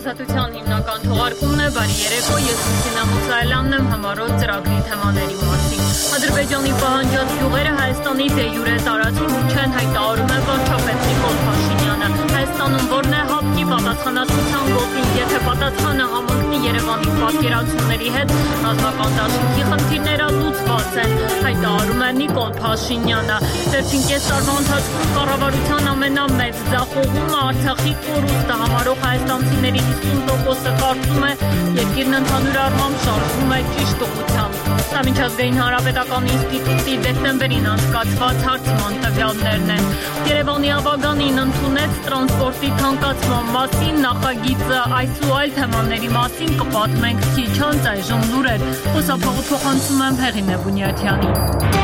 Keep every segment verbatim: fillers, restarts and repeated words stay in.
Ազատության հիմնական թողարկումն է, բարի երեկո, ես Լուսինա Մուսայելյանն եմ, համառոտ ծրագրի թեմաների մասին։ Ադրբեջանի պահանջած գյուղերը Հայաստանի դե յուրե տարածքում չեն, հայտարարում է վարչապետ Նիկոլ Փաշինյանը։ Հայաստանում որն է հապկի պատասխանատվության գոտին, եթե պատասխանը համընկնի Երևանի պատկերացումների հետ, ռազմական դաշինքի խնդիրները լուծված են, հայտարարում է Նիկոլ Փաշինյանը։ Վերջին կես տարվա ընթացքում կառավարության ամենամեծ ձախողումը Արցախի կորուստը համարող հայաստանցիների հիսուն տոկոսը կարծում է երկիրն ընդհանուր առմամբ շարժվում է ճիշտ ուղղությամբ։ Սա Միջազգային հանրապետական ինստիտուտի դեկտեմբերին անցկացված հարցման տվյալներն են։ Երևանի ավագանին ընդունեց տրանսպորտի թանկացման մասին նախագիծը, այս ու այլ թեմաների մասին կպատմենք քիչ անց, այժմ լուրեր։ Խոսափողը փոխանցում եմ Հեղինե Բունյաթյանին։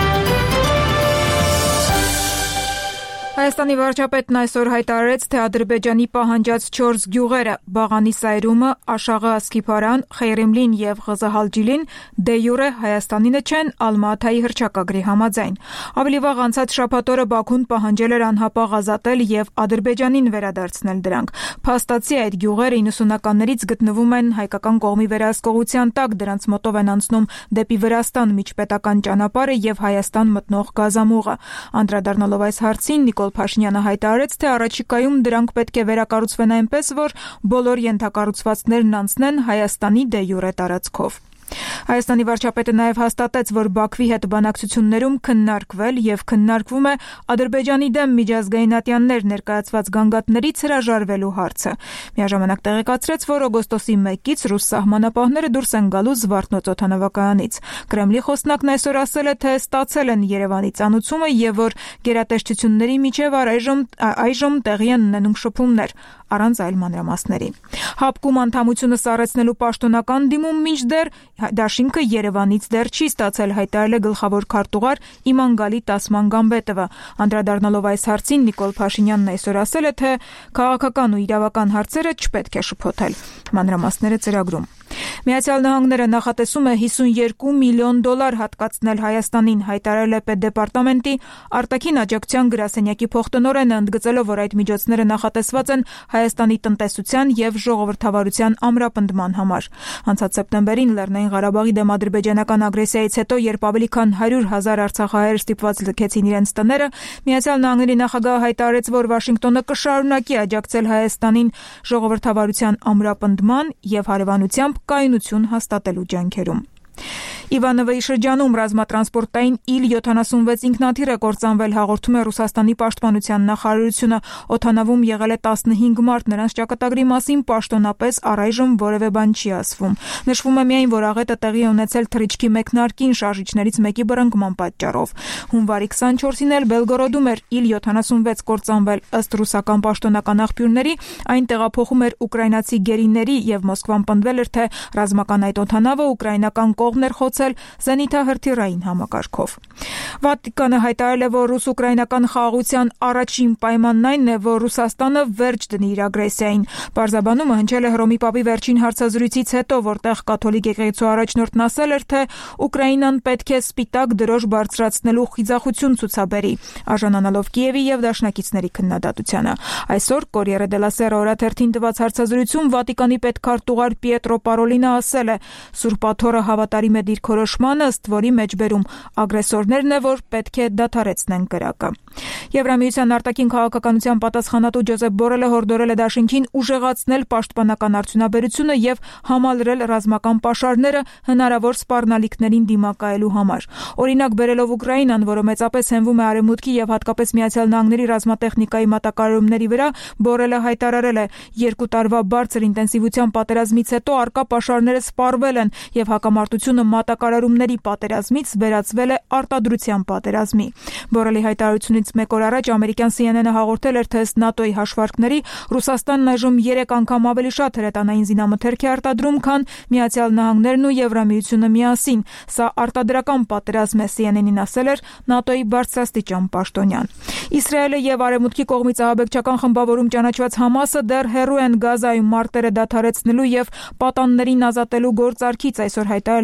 Հայաստանի վարչապետն այսօր հայտարարեց, թե Ադրբեջանի պահանջած չորս գյուղերը՝ Բաղանի Սայրումը, Աշաղը, Ասկիփարան, Խեյրիմլին եւ Ղազախալջիլին դե յուրե Հայաստանինը չեն Ալմատայի հռչակագրի համաձայն։ Ավելի վաղ անցած շաբաթ օրը Բաքուն պահանջել էր անհապաղ ազատել եւ Ադրբեջանին վերադարձնել դրանք։ Փաստացի այդ գյուղերը իննսունականներից գտնվում են հայկական կողմի վերահսկողության տակ, դրանց մոտով են անցնում դեպի Վրաստան միջպետական ճանապարհը եւ Հայաստան մտնող գազամուղը։ Անդրադառնալով այս հարցին Նիկոլ Փաշինյանը հայտարարեց, թե առաջիկայում դրանք պետք է վերակառուցվեն այնպես, որ բոլոր ենթակառուցվածքներն անցնեն Հայաստանի դե յուրե տարածքով։ Հայաստանի վարչապետը նաև հաստատեց, որ Բաքվի հետ բանակցություններում քննարկվել եւ քննարկվում է Ադրբեջանի դեմ միջազգային ատյաններ ներկայացված գանգատներից հրաժարվելու հարցը։ Միաժամանակ տեղեկացրեց, որ օգոստոսի մեկից ռուս սահմանապահները դուրս են գալու Զվարթնոց օդանավակայանից։ Կրեմլի խոսնակն այսօր ասել է, թե ստացել են Երևանի ծանուցումը եւ որ գերատեսչությունների միջև առայժմ այժմ տեղի են ունենում շփումներ առանց այլ մանրամասների։ Հապկում անդամությունը սառեցնելու պաշտոնական դիմում մինչդեռ դաշինքը Երևանից դեռ չի ստացել, հայտարարել է գլխավոր քարտուղար Իմանգալի Տասման Գամբետովը։ Անդրադառնալով այս հարցին Նիկոլ Փաշինյանն այսօր ասել է, թե քաղաքական ու իրավական հարցերը չպետք է շփոթել։ Մանրամասները ծրագրում։ Միացյալ Նահանգները նախատեսում է հիսունյոթ միլիոն դոլար հատկացնել Հայաստանին, հայտարարել է Պետդեպարտամենտի արտաքին աջակցության գրասենյակի փոխտնօրենը, ընդգծելով, որ այդ միջոցները նախատեսված են Հայաստանի տնտեսության եւ ժողովրդավարության ամրապնդման համար։ Անցած սեպտեմբերին Լեռնային Ղարաբաղի դեմ ադրբեջանական ագրեսիայից հետո, երբ ավելի քան հարյուր հազար արցախահայեր ստիպված լքեցին իրենց տները, Միացյալ Նահանգների նախագահը հայտարարեց, որ Վաշինգտոնը կշարունակի աջակցել Հայաստանին ժողովրդավարության ամրապնդման եւ հարևանությամբ կայունություն հաստատելու ջանքերում։ Իվանովոյի շրջանում ռազմատրանսպորտային իլ յոթանասունվեց ինքնաթիռ է կործանվել, հաղորդում է Ռուսաստանի պաշտպանության նախարարությունը։ Օդանավում եղել է տասնհինգ մարդ, նրանց ճակատագրի մասին պաշտոնապես առայժմ որևէ բան չի ասվում։ Նշվում է միայն, որ աղետը տեղի է ունեցել թռիչքի մեկնարկին շարժիչներից մեկի բռնկման պատճառով։ Հունվարի քսանչորսին էլ Բելգորոդում էր իլ յոթանասունվեց կործանվել, ըստ ռուսական պաշտոնական աղբյուրների, այն տեղափոխում էր ուկրաինացի գերիների եւ Մոսկվան պնդվել էր, թե ռազմական այդ օդանավը ուկրաինական կողմն էր խոցել զենիթահրթիռային համակարգով։ Վատիկանը հայտարարել է, որ ռուս-ուկրաինական խաղաղության առաջին պայմանն այն է, որ Ռուսաստանը վերջ դնի իր ագրեսիային։ Պարզաբանումը հնչել է Հռոմի Պապի վերջին հարցազրույցից հետո, որտեղ կաթոլիկ եկեղեցու առաջնորդն ասել էր, թե Ուկրաինան պետք է սպիտակ դրոշ բարձրացնելու խիզախություն ցուցաբերի, արժանանալով Կիևի եւ դաշնակիցների քննադատությանը։ Այսօր Կորիերը դելա Սերա օրաթերթին տված հարցազրույցում Վատիկանի պետքարտուղար Պիետրո Պարոլինը ասել է. «Սուրբ Աթոռը հավատարիմ է դիրքորոշմանը, ըստ որի մեջբերում ագրեսորներն է, որ պետք է դադարեցնեն կրակը»։ Եվրամիության արտաքին քաղաքականության պատասխանատու Ջոզեփ Բորելը հորդորել է դաշինքին ուժեղացնել պաշտպանական արդյունաբերությունը եւ համալրել ռազմական պաշարները հնարավոր սպառնալիքներին դիմակայելու համար։ Օրինակ բերելով Ուկրաինան, որը մեծապես հենվում է Արևմուտքի եւ հատկապես Միացյալ Նահանգների ռազմատեխնիկայի մատակարարումների վրա, Բորելը հայտարարել է. «Երկու տարվա բարձր ինտենսիվության պատերազմից հետո առկա պաշարները սպառվել են եւ հակամարտությունը մատակարարումների պատերազմից վերածվել է արտադրության պատերազմի»։ Բորելի հայտարարությունից մեկ օր առաջ ամերիկյան Սի Են Են-ը հաղորդել էր, թե ըստ ՆԱՏՕ-ի հաշվարկների Ռուսաստանն այժմ երեք անգամ ավելի շատ հրետանային զինամթերք է արտադրում, քան Միացյալ Նահանգներն ու Եվրամիությունը միասին։ Սա արտադրական պատերազմ է, Սի Են Են-ին ասել էր ՆԱՏՕ-ի բարձրաստիճան պաշտոնյան։ Իսրայելը եւ Արևմուտքի կողմից ահաբեկչական խմբավորում ճանաչված Համասը դեռ հեռու են Գազայում մարտերը դադարեցնելու եւ պատաններին ազատելու գործարքից, այսօր հայտարարել է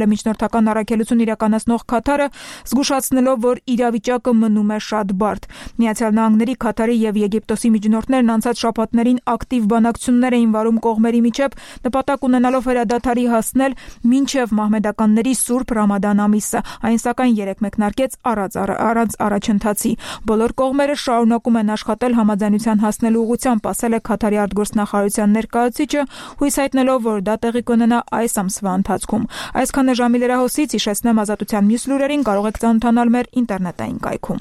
է միջնորդական առաքելություն իրականացնող Քաթարը, զգուշացնելով, որ իրավիճակը մնում է շատ բարդ։ Միացյալ Նահանգների, Քաթարի եւ Եգիպտոսի միջնորդներն անցած շաբաթներին ակտիվ բանակցություններ էին վարում կողմերի միջև, նպատակ ունենալով հրադադարի հասնել մինչև մահմեդականների Սուրբ Ռամադան ամիսը։ Այն սակայն երեկ մեկնարկեց առանց առանց առաջընթացի։ Բոլոր կողմերը շարունակում են աշխատել համաձայնության հասնելու ուղղությամբ, ասել է Քաթարի արտգործնախարարության ներկայացուցիչը, հույս հայտնելով, որ դա տեղի կունենա այս ամսվա ընթացքում։ Այսքանը ժամի լրահոսից, հիշեցնեմ Ազատության մյուս լուրերին կարող եք ծանոթանալ մեր ինտերնետային կայքում։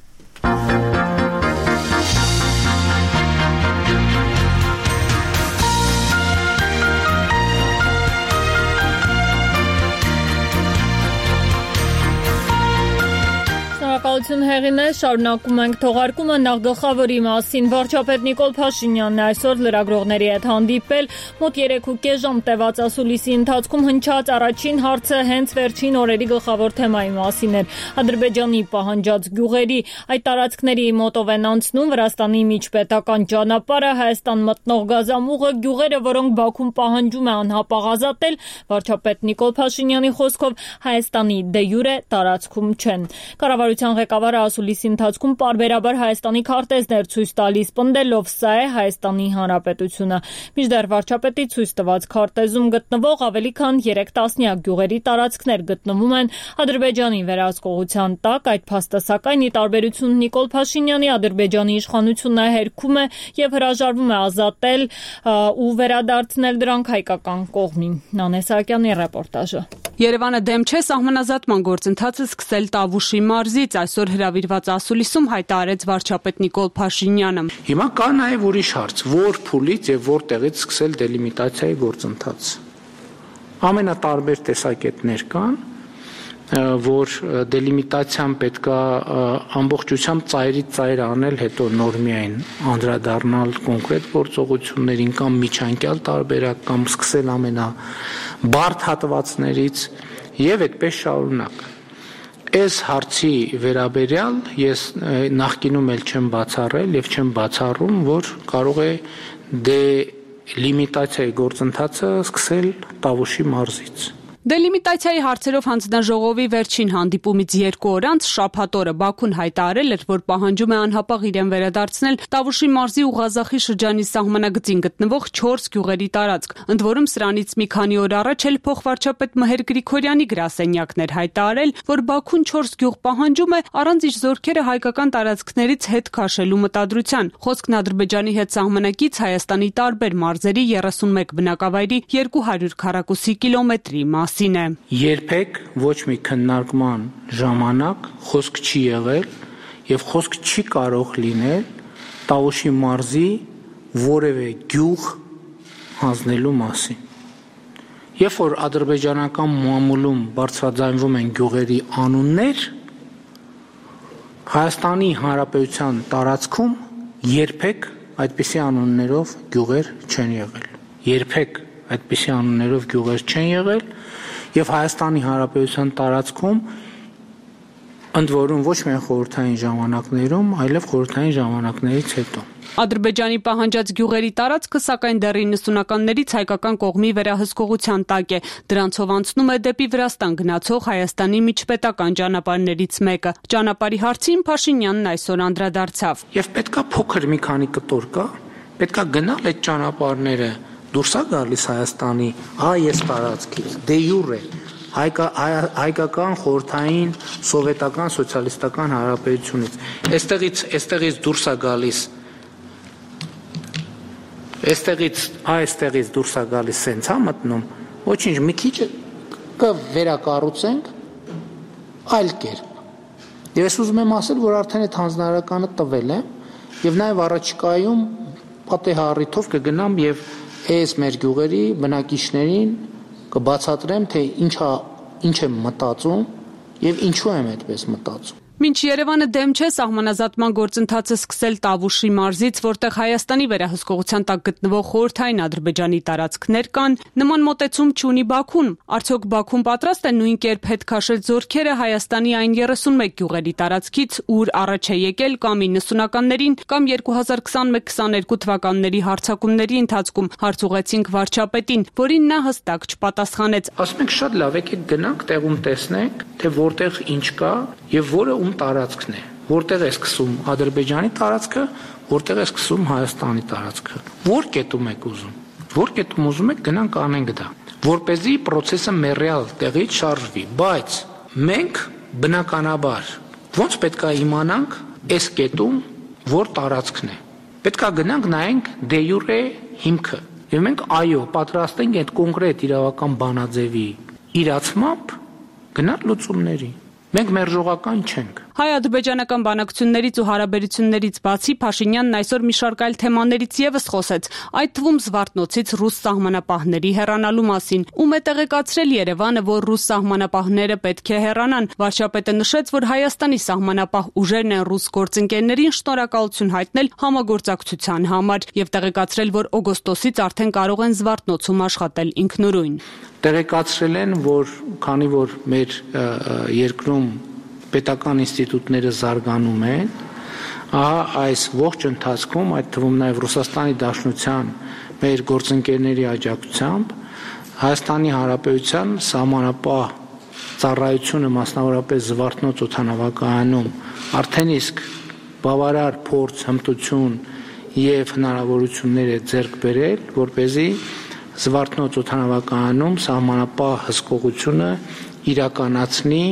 Շնորհակալություն հեղինե, շարունակում ենք թողարկումը նախ գլխավորի մասին։ Վարչապետ Նիկոլ Փաշինյանն այսօր լրագրողների հետ հանդիպել, մոտ երեք ու կես ժամ տևած ասուլիսի ընթացքում հնչած առաջին հարցը հենց վերջին օրերի գլխավոր թեմայի մասին էր։ Ադրբեջանի պահանջած գյուղերի այդ տարածքների մոտով են անցնում Վրաստանի միջպետական ճանապարհը, Հայաստան մտնող գազամուղը, գյուղերը, որոնք Բաքուն պահանջում է անհապաղ ազատել, վարչապետ Նիկոլ Փաշինյանի խոսքով Հայաստանի դե յուրե տարածքում չեն։ Կառավարության ղեկավարը ասուլիսի ընթացքում պարբերաբար Հայաստանի քարտեզներ ցույց տալիս, պնդելով սա է Հայաստանի Հանրապետությունը։ Մինչդեռ վարչապետի ցույց տված քարտեզում գտնվող ավելի քան երեք տասնյակ գյուղերի տարածքներ գտնվում են Ադրբեջանի վերահսկողության տակ, այդ փաստը սակայն ի տարբերություն Նիկոլ Փաշինյանի Ադրբեջանի իշխանությունը հերքում է եւ հրաժարվում է ազատել ու վերադարձնել դրանք հայկական կողմին։ Նանե Սահակյանի ռեպորտաժը։ Երևանը դեմ չէ սահմանազատման գործընթացը սկսել Տավուշի մարզից, այսօր հրավիրված ասուլիսում հայտարարեց վարչապետ Նիկոլ Փաշինյանը։ Հիմա կա նաև ուրիշ հարց, որ փուլից եւ որտեղից սկսել դելիմիտացիայի գործընթաց։ Ամենատարբեր տեսակետներ կան, որ դելիմիտացիան պետքա ամբողջությամբ ծայրից ծայր անել, հետո նոր միայն անդրադառնալ կոնկրետ գործողություններին կամ միջանկյալ տարբերակ կամ սկսել ամենաբարդ հատվածներից եւ այդպես շարունակ։ Այս հարցի վերաբերյալ ես նախկինում էլ չեմ բացառել եւ չեմ բացառում, որ կարող է դելիմիտացիայի գործընթացը սկսել Տավուշի մարզից։ Դելիմիտացիայի հարցերով հանձնաժողովի վերջին հանդիպումից երկու օր անց շաբաթ օրը Բաքուն հայտարարել էր, որ պահանջում է անհապաղ իրեն վերադարձնել Տավուշի մարզի ու Ղազախի շրջանի սահմանագծին գտնվող չորս գյուղերի տարածք։ Ընդ որում սրանից մի քանի օր առաջ էլ փոխվարչապետ Մհեր Գրիգորյանի գրասենյակն էր հայտարարել, որ Բաքուն չորս գյուղ պահանջում է առանց իր զորքերը հայկական տարածքներից հետ քաշելու մտադրության։ Խոսքն Ադրբեջանի հետ սահմանակից Հայաստանի տարբեր մարզերի երեսունմեկ բնակավայրի երկու հարյուր քառակուսի կիլոմետրի մասին է։ Երբեք ոչ մի քննարկման ժամանակ խոսք չի եղել եւ խոսք չի կարող լինել Տավուշի մարզի որևէ գյուղ հանձնելու մասին։ Երբ որ ադրբեջանական մամուլում բարձրաձայնվում են գյուղերի անուններ, Հայաստանի Հանրապետության տարածքում երբեք այդպիսի անուններով գյուղեր չեն եղել։ Երբեք այդպիսի անուններով գյուղեր չեն եղել եւ Հայաստանի Հանրապետության տարածքում ընդ որում ոչ միայն խորհրդային ժամանակներում, այլև խորհրդային ժամանակներից հետո։ Ադրբեջանի պահանջած գյուղերի տարածքը սակայն դեռ իննսունականներից հայկական կողմի վերահսկողության տակ է։ Դրանցով անցնում է դեպի Վրաստան գնացող Հայաստանի միջպետական ճանապարհներից մեկը։ Ճանապարհի հարցին Փաշինյանն այսօր անդրադարձավ։ Եվ պետքա փոքր մի քանի կտոր կա, պետքա գնալ այդ ճանապարհները դուրս է գալիս Հայաստանի այս տարածքից, դե յուրե հայկական խորհրդային սովետական սոցիալիստական հանրապետությունից։ Այստեղից այստեղից դուրս է գալիս Այստեղից այստեղից դուրս է գալիս սենց է մտնում, ոչինչ, մի քիչ կվերակառուցենք այլ կերպ։ Եվ ես ուզում եմ ասել, որ արդեն այդ հանձնարարականը տվել եմ եւ նաեւ առաջիկայում պատեհառիթով կգնամ եւ այս մեր գյուղերի բնակիչներին կբացատրեմ, թե ինչա ինչ եմ մտածում եւ ինչու եմ այդպես մտածում։ Մինչ Երևանը դեմ չէ սահմանազատման գործընթացը սկսել Տավուշի մարզից, որտեղ Հայաստանի վերահսկողության տակ գտնվող խորհրդային Ադրբեջանի տարածքներ կան, նման մոտեցում չունի Բաքուն։ Արդյոք Բաքուն պատրաստ է նույն կերպ հետ քաշել զորքերը Հայաստանի այն երեսունմեկ գյուղերի տարածքից, ուր առաջ է եկել կամ իննսունականներին, կամ երկու հազար քսանմեկ քսաներկու թվականների հարձակումների ընթացքում հարց ուղղեցինք վարչապետին, որին նա հստակ չպատասխանեց։ Ասում ենք շատ լավ, եկեք գնանք, տեղում տեսնենք, թե որտեղ ինչ կա եւ որը ում տարածքն է, որտեղ է սկսում Ադրբեջանի տարածքը, որտեղ է սկսում Հայաստանի տարածքը։ Որ կետում եք ուզում, որ կետում ուզում եք գնանք անենք դա, որպեսզի process-ը մեռյալ տեղից շարժվի, բայց մենք բնականաբար ոնց պետք է իմանանք այս կետում որ տարածքն է։ Պետք է գնանք նայենք դե յուրե հիմքը։ Եվ մենք այո, պատրաստ ենք այդ կոնկրետ իրավական բանաձևի իրացմամբ գնալ լուծումների։ Մենք մերժողական չենք։ Հայ-ադրբեջանական բանակցություններից ու հարաբերություններից բացի Փաշինյանն այսօր մի շարք այլ թեմաներից եւս խոսեց, այդ թվում Զվարթնոցից ռուս սահմանապահների հեռանալու մասին, ում է տեղեկացրել Երևանը, որ ռուս սահմանապահները պետք է հեռանան։ Վարչապետը նշեց, որ Հայաստանի սահմանապահ ուժերն են ռուս գործընկերներին շնորհակալություն հայտնել համագործակցության համար եւ տեղեկացրել, որ օգոստոսից արդեն կարող են Զվարթնոցում աշխատել ինքնուրույն։ Տեղեկացրել են, որ քանի որ մեր երկրում պետական ինստիտուտները զարգանում են, ահա այս ողջ ընթացքում, այդ թվում նաև Ռուսաստանի Դաշնության մեր գործընկերների աջակցությամբ Հայաստանի Հանրապետության սահմանապահ ծառայությունը, մասնավորապես Զվարթնոց օդանավակայանում, արդեն իսկ բավարար փորձ, հմտություն եւ հնարավորություններ է ձեռք բերել, որպեսզի Զվարթնոց օդանավակայանում սահմանապահ հսկողությունը իրականացնի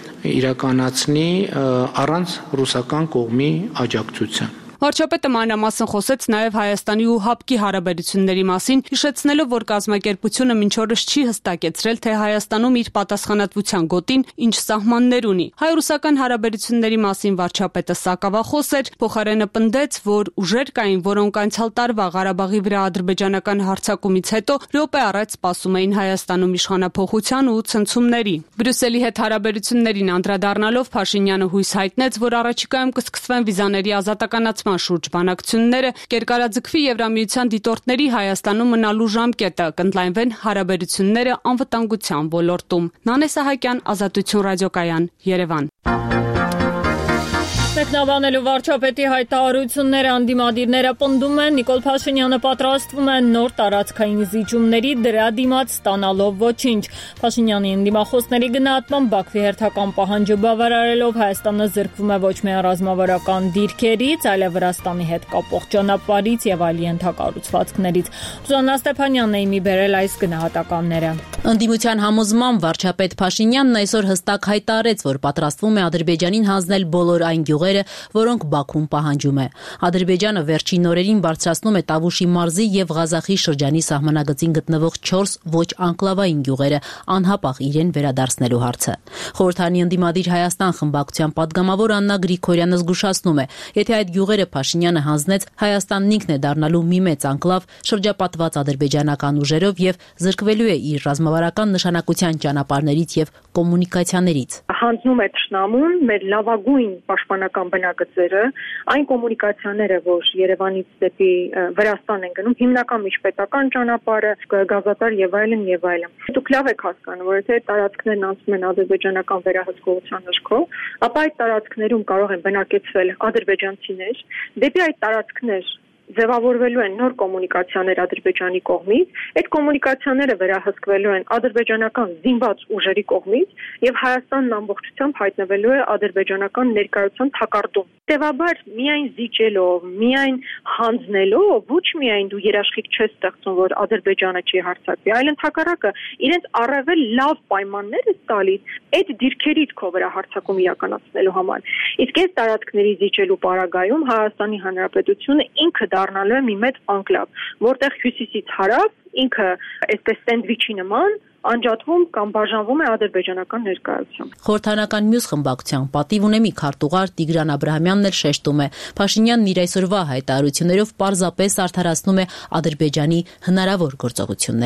իրականացնի առանց ռուսական կողմի աջակցության։ Վարչապետը մանրամասն խոսեց նաև Հայաստանի ու ՀԱՊԿ-ի հարաբերությունների մասին, հիշեցնելով, որ կազմակերպությունը մինչ օրս չի հստակեցրել, թե Հայաստանում իր պատասխանատվության գոտին ինչ սահմաններ ունի։ Հայ-ռուսական հարաբերությունների մասին վարչապետը սակավախոս էր, փոխարենը պնդեց, որ ուժեր կային, որոնք անցյալ տարվա Ղարաբաղի վրա ադրբեջանական հարձակումից հետո րոպե առաջ սպասում էին Հայաստանում իշխանափոխության ու ցնցումների։ Բրյուսելի հետ հարաբերություններին անդրադառնալով Փաշինյանը հույս հայտնեց, որ առաջիկայում կսկսվեն վիզաների ազատականացման շուրջ բանակցությունները, կերկարաձգվի Եվրամիության դիտորդների Հայաստանում մնալու ժամկետը, կընդլայնվեն հարաբերությունները անվտանգության ոլորտում։ Նանե Սահակյան, Ազատություն ռադիոկայան, Երևան։ Մեկնաբանելու վարչապետի հայտարարությունները անդիմադիրները պնդում են, Նիկոլ Փաշինյանը պատրաստվում է նոր տարածքային զիջումների, դրա դիմաց ստանալով ոչինչ։ Փաշինյանի ընդդիմախոսների գնահատմամբ Բաքվի հերթական պահանջը բավարարելով Հայաստանը զրկվում է ոչ միայն ռազմավարական դիրքերից, այլև Վրաստանի հետ կապող ճանապարհից եւ այլ ենթակառուցվածքներից։ Սուզաննա Ստեփանյանն է իմի բերել այս գնահատականները։ Ընդդիմության համոզմամբ վարչապետ Փաշինյանն այսօր հստակ հայտարարեց, որ պատրաստվում է Ադրբեջանին հանձնել բոլոր այն գյուղերը, որոնք Բաքուն պահանջում է։ Ադրբեջանը վերջին օրերին բարձրացնում է Տավուշի մարզի եւ Ղազախի շրջանի սահմանագծին գտնվող չորս ոչ անկլավային գյուղերը անհապաղ իրեն վերադարձնելու հարցը։ Խորհրդանի ընդդիմադիր Հայաստան խմբակցության падգամավոր Աննա Գրիգորյանը զգուշացնում է, եթե այդ գյուղերը Փաշինյանը հանձնեց, Հայաստանն ինքն է դառնալու մի մեծ անկլավ շրջապատված ադրբեջանական ուժերով եւ զրկվելու է իր ռազմավարական նշանակության ճանապարհներից եւ կոմունիկացիաներից։ Հանձնում է թշնամուն մեր լավագույն պաշտպանական բնագծերը, այն կոմունիկացիաները, որ Երևանից դեպի Վրաստան են գնում, հիմնական միջպետական ճանապարհը, գազատար եւ այլն եւ այլն։ Դուք լավ եք հասկանում, որ եթե տարածքներն անցնում են ադրբեջանական վերահսկողության ներքո, ապա այդ տարածքներում կարող են բնակեցվել ադրբեջանցիներ, դեպի այդ տարածքներ ձևավորվելու են նոր կոմունիկացիաներ Ադրբեջանի կողմից, այդ կոմունիկացիաները վերահսկվելու են ադրբեջանական զինված ուժերի կողմից եւ Հայաստանն ամբողջությամբ հայտնվելու է ադրբեջանական ներկայության թակարդում։ Տևաբար միայն զիջելով, միայն հանձնելով, ոչ միայն դու երաշխիք չես ստեղծում, որ Ադրբեջանը չի հարձակվի, այլ ընդհակառակը իրենց առավել լավ պայմաններ է տալիս այդ դիրքերից քո վրա հարձակում իրականացնելու համար։ Իսկ այս տարածքների զիջելու պարագայում Հայաստանի Հանրապետությունը ինքը դառնալու է մի մեծ անկլավ, որտեղ հյուսիսից հարավ ինքը այսպես սենդվիչի նման անջատվում կամ բաժանվում է ադրբեջանական ներկայությամբ։ Խորհրդանական մյուս խմբակցության պատիվ ունեմի քարտուղար Տիգրան Աբրահամյանն էլ շեշտում է, Փաշինյանն իր այսօրվա հայտարարություններով պարզապես արդարացնում է Ադրբեջանի հնարավոր գործողությունները։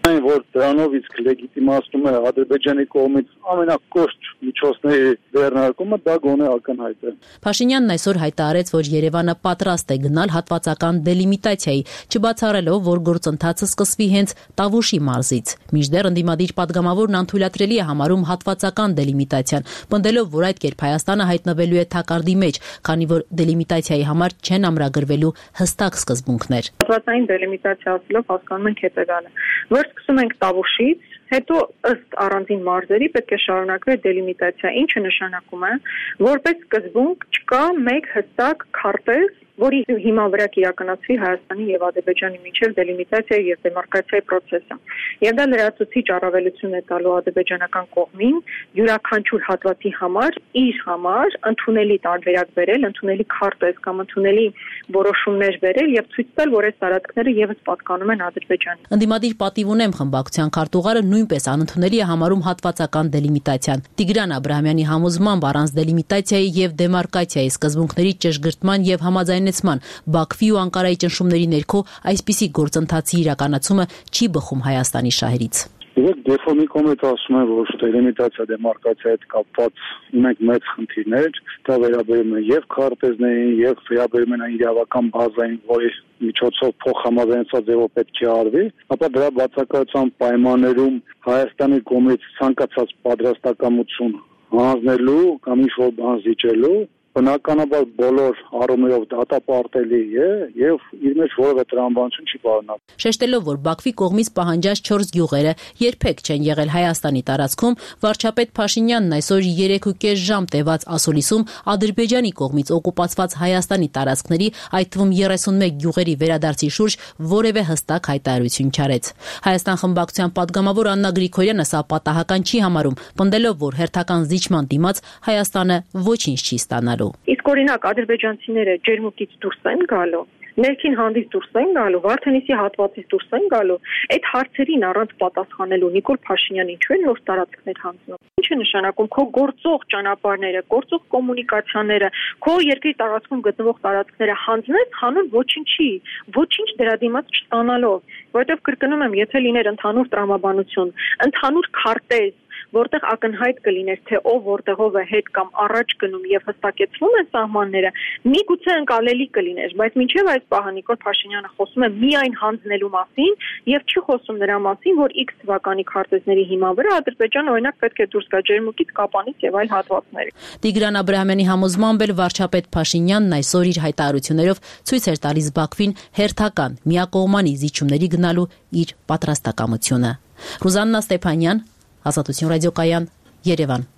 Այն որ դրանով իսկ լեգիտիմացնում է Ադրբեջանի կողմից ամենակոշտ միջոցների ձեռնարկումը, դա գոնե ակնհայտ է։ Փաշինյանն այսօր հայտարարեց, որ Երևանը պատրաստ է գնալ հատվածական դելիմիտացիայի, չբացառելով, որ գործընթացը սկսվի հենց Տավուշի մարզից։ Մինչդեռ ընդդիմադիր պատգամավորն անթույլատրելի է համարում հատվածական դելիմիտացիան, պնդելով, որ այդ կերպ Հայաստանը հայտնվելու է թակարդի մեջ, քանի որ դելիմիտացիայի համար չեն ամրագրվելու հստակ սկզբունքներ։ Հատվածային դելիմիտացիա ասելով հասկանում ենք հետևյալը, որ սկսում ենք Տավուշից, հետո ըստ առանձին մարզերի պետք է շարունակվի դելիմիտացիա, ինչը նշանակում է, որպես սկզբունք չկա մեկ հստակ քարտեզ, որի հիման վրա կիրականացվի Հայաստանի եւ Ադրբեջանի միջև դելիմիտացիայի եւ դեմարկացիայի process-ը։ Եվ դա լրացուցիչ առավելություն է տալու ադրբեջանական կողմին յուրաքանչյուր հատվածի համար իր համար ընդունելի տարբերակ բերել, ընդունելի քարտեզ կամ ընդունելի որոշումներ բերել եւ ցույց տալ, որ այս տարածքները եւս պատկանում են Ադրբեջանին։ Ընդդիմադիր պատիվ ունեմ խմբակցության քարտուղարը նույնպես անընդունելի է համարում հատվածական դելիմիտացիան։ Տիգրան Աբրահամյանի համոզմամբ առանց դելիմիտացիայի եւ դեմարկացիայի սկզբունքների ճշգրտման եւ համաձայնեցման Բաքվի ու Անկարայի ճնշումների ներքո այսպիսի գործընթացի իրականացումը չի բխում Հայաստանի շահերից։ Եվ դեֆոմի կողմից ասում են, որ դելիմիտացիա դեմարկացիայի հետ կապված ունենք մեծ խնդիրներ, դա վերաբերում է եւ քարտեզներին, եւ վերաբերում է իրավական բազային, որի միջոցով փոխհամաձայնեցված ձևով պետք է արվի, ապա դրա բացակայության պայմաններում Հայաստանի կողմից ցանկացած պատրաստակամություն հանձնելու կամ ինչ-որ բան զիջելու բնականաբար բոլոր առումներով դատապարտելի է եւ իր մեջ որևէ տրամաբանություն չի պարունակում։ Շեշտելով, որ Բաքվի կողմից պահանջած չորս գյուղերը երբեք չեն եղել Հայաստանի տարածքում, վարչապետ Փաշինյանն այսօր երեք ու կես ժամ տևած ասուլիսում Ադրբեջանի կողմից օկուպացված Հայաստանի տարածքների, այդ թվում երեսունմեկ գյուղերի վերադարձի շուրջ որևէ հստակ հայտարարություն չարեց։ Հայաստան խմբակցության պատգամավոր Աննա Գրիգորյանը սա պատահական չի համարում, պնդելով, որ հերթական զիջման դիմաց Հայաստանը ոչինչ չի ստանալու։ Իսկ օրինակ ադրբեջանցիները ջերմուկից դուրս են գալու, ներքին հանդից դուրս են գալու, Վարդենիսի հատվածից դուրս են գալու, այդ հարցերին առանց պատասխանելու Նիկոլ Փաշինյանը ինչու է նոր տարածքներ հանձնում։ Ինչ է նշանակում քո գործող ճանապարհները, գործող կոմունիկացիաները, քո երկրի տարածքում գտնվող տարածքները հանձնես, հանուն ոչինչի, ոչինչ դրա դիմաց չստանալով, որովհետև կրկնում եմ, եթե լիներ ընդհանուր տրամաբանություն, ընդհանուր քարտեզ, որտեղ ակնհայտ կլիներ, թե ով որտեղով է հետ կամ առաջ գնում եւ հստակեցվում են սահմանները, միգուցե ընկալելի կլիներ, բայց մինչեւ այս պահը Նիկոլ Փաշինյանը խոսում է միայն հանձնելու մասին եւ չի խոսում նրա մասին, որ X թվականի քարտեզների հիման վրա Ադրբեջանը օրինակ պետք է դուրս գա ջերմուկից, Կապանից եւ այլ հատվածներից։ Տիգրան Աբրահամյանի համոզմամբ էլ վարչապետ Փաշինյանն այսօր իր հայտարարություններով ցույց էր տալիս Բաքվին հերթական միակողմանի զիջումների գնալու իր պատրաստակամությունը։ Ռուզաննա Ստեփանյան, Ազատություն ռադիոկայան, Երևան։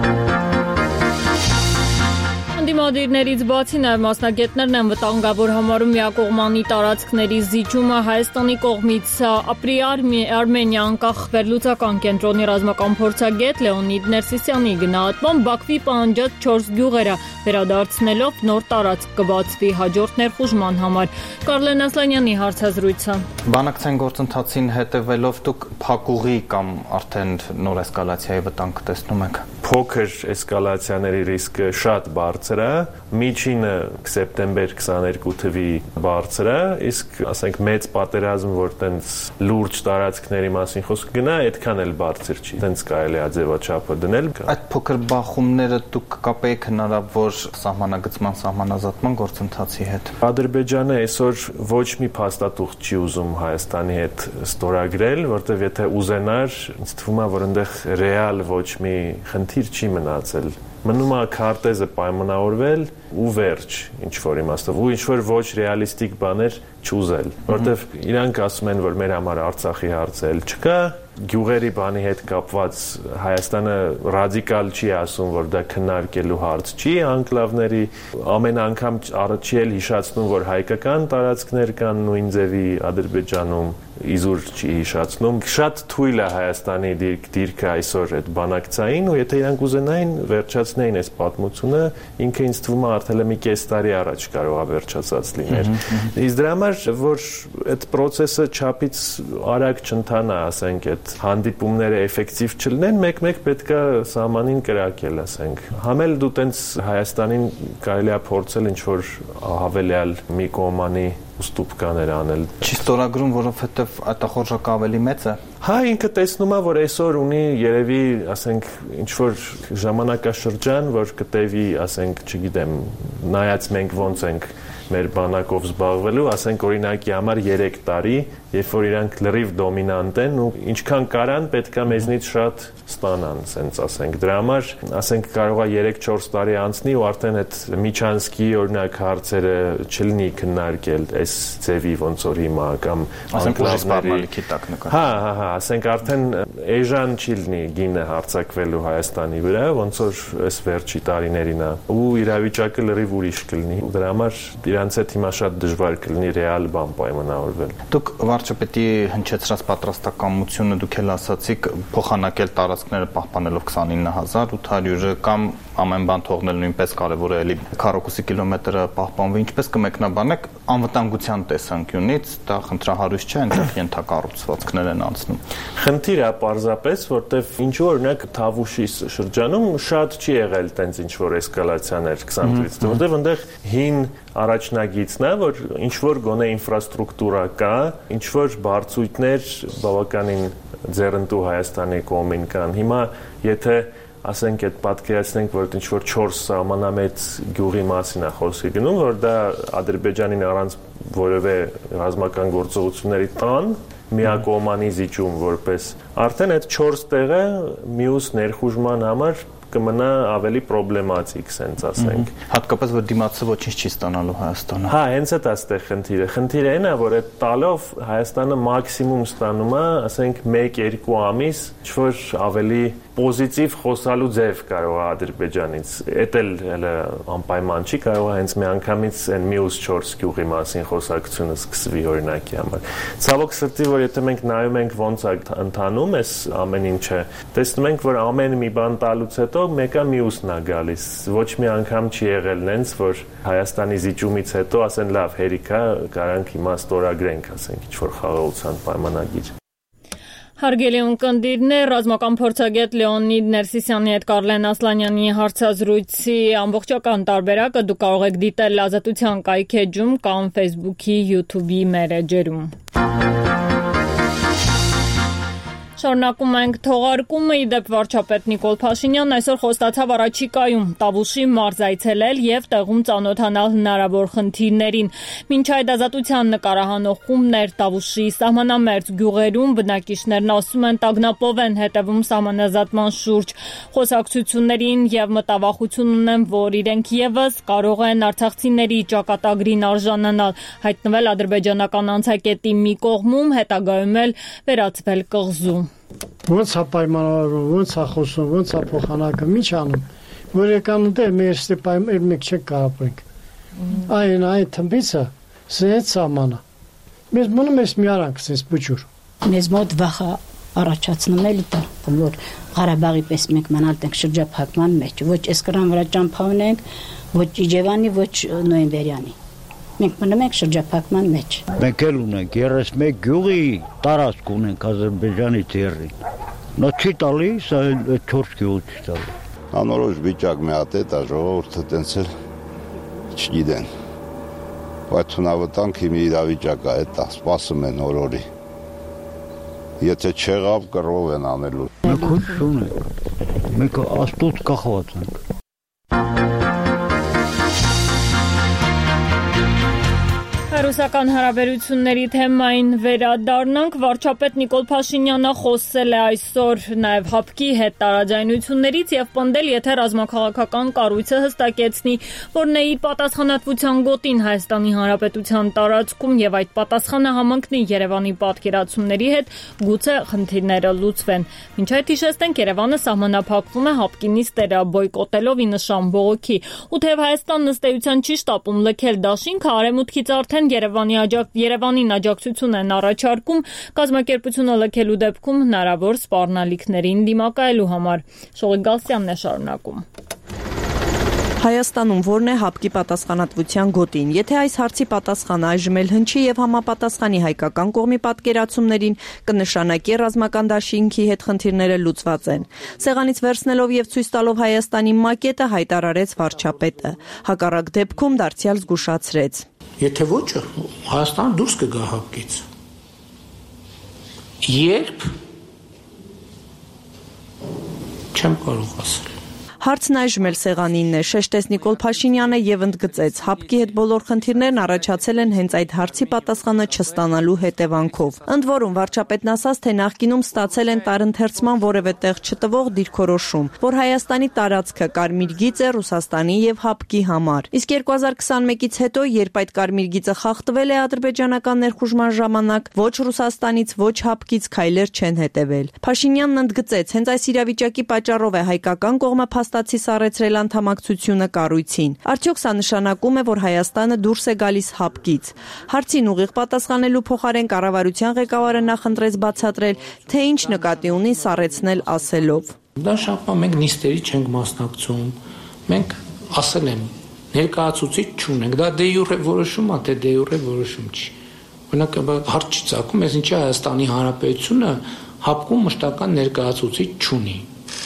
Ընդդիմադիրներից բացի նաև մասնագետներն են վտանգավոր համարում միակողմանի տարածքների զիջումը Հայաստանի կողմից։ Ապրի Արմենիա անկախ վերլուծական կենտրոնի ռազմական փորձագետ Լեոնիդ Ներսիսյանի գնահատմամբ Բաքվի պահանջած չորս գյուղերը վերադարձնելով նոր տարածք կբացվի հաջորդ ներխուժման համար։ Կարլեն Ասլանյանի հարցազրույցը։ Բանակցային գործընթացին հետևելով դուք փակուղի կամ արդեն նոր էսկալացիայի վտանգ տեսնում եք։ Փոքր էսկալացիաների ռիսկը շատ բարձր է, միջինը սեպտեմբեր քսաներկու թվականի բարձր է, իսկ ասենք մեծ պատերազմ, որ տենց լուրջ տարածքների մասին խոսք գնա, այդքան էլ բարձր չի։ Տենց կարելի է ձևաչափը դնել։ Այդ փոքր բախումները դուք կապեիք հնարավոր սահմանագծման սահմանազատման գործընթացի հետ։ Ադրբեջանը այսօր ոչ մի փաստաթուղթ չի ուզում Հայաստանի հետ ստորագրել, որտեղ եթե ուզենար, ինձ թվում է, որ այնտեղ ռեալ ոչ մի խնդիր չի մնացել։ Մնում է քարտեզը պայմանավորվել ու վերջ, ինչ որ իմաստով, ու ինչ որ ոչ ռեալիստիկ բաներ չուզել, որտեվ իրանք ասում են, որ մեր համար Արցախի հարցը էլ չկա, գյուղերի բանի հետ կապված Հայաստանը ռադիկալ չի ասում, որ դա քննարկելու հարց չի, անկլավների ամեն անգամ չի էլ հիշացնում, որ հայկական տարածքներ կան նույն ձևի Ադրբեջանում, իզուր չի հիշացնում։ Շատ թույլ է Հայաստանի դիրքը այսօր այդ բանակցային, ու եթե իրանք ուզենային վերջացնեին այս պատմությունը, ինքը ինձ թվում է արդեն մի կես տարի առաջ կարող է վերջացած լիներ։ Իսկ դրա համար, որ այդ process-ը չափից արագ չընթանա, ասենք, այդ հանդիպումները էֆեկտիվ չլինեն, մեկ-մեկ պետք է սահմանին կրակել, ասենք։ Համել դու տենց Հայաստանին կարելի է փորձել ինչ-որ հավելյալ մի կողմանի ուստուպկաներ անել։ Չի ստորագրում, որովհետև այդ ախորժակը ավելի մեծ է։ Հա, ինքը տեսնում է, որ այսօր ունի երևի, ասենք, ինչ որ ժամանակաշրջան, որ կտևի, ասենք, չգիտեմ, նայած մենք ոնց ենք մեր բանակով զբաղվելու, ասենք օրինակի համար երեք տարի, երբ որ իրանք լրիվ դոմինանտ են ու ինչքան կարան պետքա մեզնից շատ ստանան, ասենց ասենք։ Դրա համար, ասենք, կարող է երեք-չորս տարի անցնի ու արդեն այդ Միչանսկի օրինակ հարցերը չլինի քննարկել այս ձևի ոնց որ հիմա կամ անկլավների տակ նկատի։ Հա, հա, հա, ասենք արդեն էժան չի լինի գինը հարձակվելու Հայաստանի վրա, ոնց որ այս վերջի տարիներին է ու իրավիճակը լրիվ ուրիշ կլինի։ Դրա համար իրանց հետ հիմա շատ դժվար կլինի ռեալ բան պայմանավորվել։ Դուք վարչապետի հնչեցրած պատրաստակամությունը դուք էլ ասացիք փոխանակել տարածքները պահպանելով քսանինը հազար ութ հարյուրը կամ ամեն բան թողնել նույնպես կարևոր է էլի քառակուսի կիլոմետրը պահպանվի, ինչպես կմեկնաբանեք անվտանգության տեսանկյունից, դա խնդրահարույց չէ, այնտեղ ենթակառուցվածքներ են անցնում։ Խնդիրը պարզապես, որտեվ ինչ որ օրինակ Թավուշի շրջանում շատ չի եղել տենց ինչ որ էսկալացիաներ քսանթրից, որտեվ այնտեղ հին առաջնագիծն է, որ ինչ որ գոնե ինֆրաստրուկտուրա կա, ինչ որ բարձույթներ բավականին ձեռնտու Հայաստանի կողմին կան։ Հիմա եթե ասենք այդ պատկերացնենք, որ ինչ որ չորս սահմանամեծ գյուղի մասին է խոսքը գնում, որ դա Ադրբեջանին առանց որևէ ռազմական գործողությունների տան միակողմանի զիջում որպես արդեն այդ չորս տեղը մյուս ներխուժման համար կմնա ավելի պրոբլեմատիկ, սենց ասենք։ Հատկապես որ դիմացը ոչինչ չի ստանալու Հայաստանը։ Հա, հենց այդ այստեղ խնդիրը։ Խնդիրը այն է, որ այդ տալով Հայաստանը մաքսիմում ստանում է, ասենք մեկ-երկու ամիս, ինչ-որ ավելի պոզիտիվ խոսալու ձև կարող է Ադրբեջանից։ Էդ էլ հələ անպայման չի, կարող է հենց միանգամից այն մյուս չորս գյուղի մասին խոսակցությունը սկսվի օրինակի համար։ Ցավոք սրտի, որ եթե մենք նայում ենք ոնց է ընթանում այս ամեն ինչը, տեսնում ենք, որ ամեն մի բան տալուց հետո մեկը մյուսն է գալիս։ Ոչ մի անգամ չի եղել նենց, որ Հայաստանի զիջումից հետո ասեն լավ, հերիքա, կարանք հիմա ստորագրենք, ասենք, ինչ-որ խաղաղության պայմանագիր։ Հարգելի ունկնդիրներ, ռազմական փորձագետ Լեոնիդ Ներսիսյանի հետ Կարլեն Ասլանյանի հարցազրույցի ամբողջական տարբերակը դուք կարող եք դիտել Ազատության կայքեջում կամ Facebook-ի, YouTube-ի մեր էջերում։ Շարունակում ենք թողարկումը, ի դեպ վարչապետ Նիկոլ Փաշինյանն այսօր խոստացավ առաջիկայում Տավուշի մարզ այցելել եւ տեղում ծանոթանալ հնարավոր խնդիրներին։ Մինչ այդ Ազատության նկարահանող խումբներ Տավուշի սահմանամերձ գյուղերում բնակիչներն ասում են տագնապով են հետևում սահմանազատման շուրջ խոսակցություններին եւ մտավախություն ունեն, որ իրենք եւս կարող են արցախցիների ճակատագրին արժանանալ, հայտնվել ադրբեջանական անցակետի մի կողմում, հետագայում էլ վերածվել կղզու։ Ոնց է պայմանավորվում, ոնց է խոսում, ոնց է փոխանակը, ինչ անում, որ եկան դե մեր ստեպայում էլ մեկ չեք կարապենք։ Այն այդ թմբիցը սենց սամանա։ Մեզ մնում ես միարանք սենց բուջուր։ Մեզ մոտ վախը առաջացնում էլի դա, որ Ղարաբաղի պես մենք մնալ ենք շրջափակման մեջ, ոչ Էսկրան վրա ճամփա ունենք, ոչ Իջևանի, ոչ Նոյեմբերյանի։ Մենք մնում ենք շրջափակման մեջ։ Մենք էլ ունենք երեսմեկ գյուղի տարածք ունենք Ադրբեջանի թերին։ Նա չի տալի, սա չորս գյուղ չի տալի։ Անորոշ վիճակ մի հատ է, դա ժողովուրդը տենց էլ չգիտեն։ Բայց հնավտանգ հիմի իրավիճակ է, դա սպասում են օրորի։ Եթե չեղավ, կռով են անելու։ Մենք ոչ չունենք։ Մենք աստուծ կախված ենք։ Ռուսական հարաբերությունների թեմային վերադառնանք, վարչապետ Նիկոլ Փաշինյանը խոսել է այսօր նաև ՀԱՊԿ-ի հետ տարաձայնություններից եւ պնդել, եթե ռազմաքաղաքական կառույցը հստակեցնի, որ նա իր պատասխանատվության գոտին Հայաստանի Հանրապետության տարածքում եւ այդ պատասխանը համընկնի Երևանի պատկերացումների հետ, գուցե խնդիրները լուծվեն։ Մինչ այդ հիշեցնենք, Երևանը սահմանափակվում է ՀԱՊԿ-ի նիստերը բոյկոտելով ի նշան բողոքի։ Ու թեև Հայաստանն ըստ էության չի շտապում լքել դաշինքը, արևմուտքից արդեն Երևանի աջակ, Երևանին աջակցություն են առաջարկում կազմակերպությունը լքելու դեպքում հնարավոր սպառնալիքներին դիմակայելու համար։ Շողիկ Գալստյանն է շարունակում։ Հայաստանում որն է ՀԱՊԿ-ի պատասխանատվության գոտին։ Եթե այս հարցի պատասխանը այժմ էլ հնչի եւ համապատասխանի հայկական կողմի պատկերացումներին, կնշանակի ռազմական դաշինքի հետ խնդիրները լուծված են։ Սեղանից վերցնելով եւ ցույց տալով Հայաստանի մակետը հայտարարեց վարչապետը։ Հակառակ դեպքում դարձյալ զգուշացրեց. Եթե ոչը, Հայաստանը դուրս կգա ՀԱՊԿ-ից։ Երբ չեմ կարող ասել։ Հարցն այժմ էլ սեղանինն է, շեշտեց Նիկոլ Փաշինյանը եւ ընդգծեց. ՀԱՊԿ-ի հետ բոլոր խնդիրներն առաջացել են հենց այդ հարցի պատասխանը չստանալու հետևանքով։ Ընդ որում վարչապետն ասաց, թե նախկինում ստացել են տարընթերցման որևէ տեղ չտվող դիրքորոշում, որ Հայաստանի տարածքը կարմիր գիծ է Ռուսաստանի եւ ՀԱՊԿ-ի համար։ Իսկ երկու հազար քսանմեկից հետո, երբ այդ կարմիր գիծը խախտվել է ադրբեջանական ներխուժման ժամանակ, ոչ Ռուսաստանից, ոչ ՀԱՊԿ-ից քայլեր չեն հետևել։ Փաշինյանն ընդգծեց, հենց այս իրավիճակի պատճառով է հայկական կողմը փաստացի սառեցրել անդամակցությունը կառույցին։ Արդյոք սա նշանակում է, որ Հայաստանը դուրս է գալիս ՀԱՊԿ-ից։ Հարցին ուղիղ պատասխանելու փոխարեն կառավարության ղեկավարը նախընտրեց բացատրել, թե ինչ նկատի ունի սառեցնել ասելով. Դա շաբաթ մենք նիստերի չենք մասնակցում։ Մենք ասել եմ, ներկայացուցիչ չունենք։ Դա դե յուրե որոշում է, թե դե յուրե որոշում չի։ Օրինակ հարց չի ցակում, ես ինչի Հայաստանի Հանրապետությունը ՀԱՊԿ-ում մշտական ներկայացուցիչ չունի։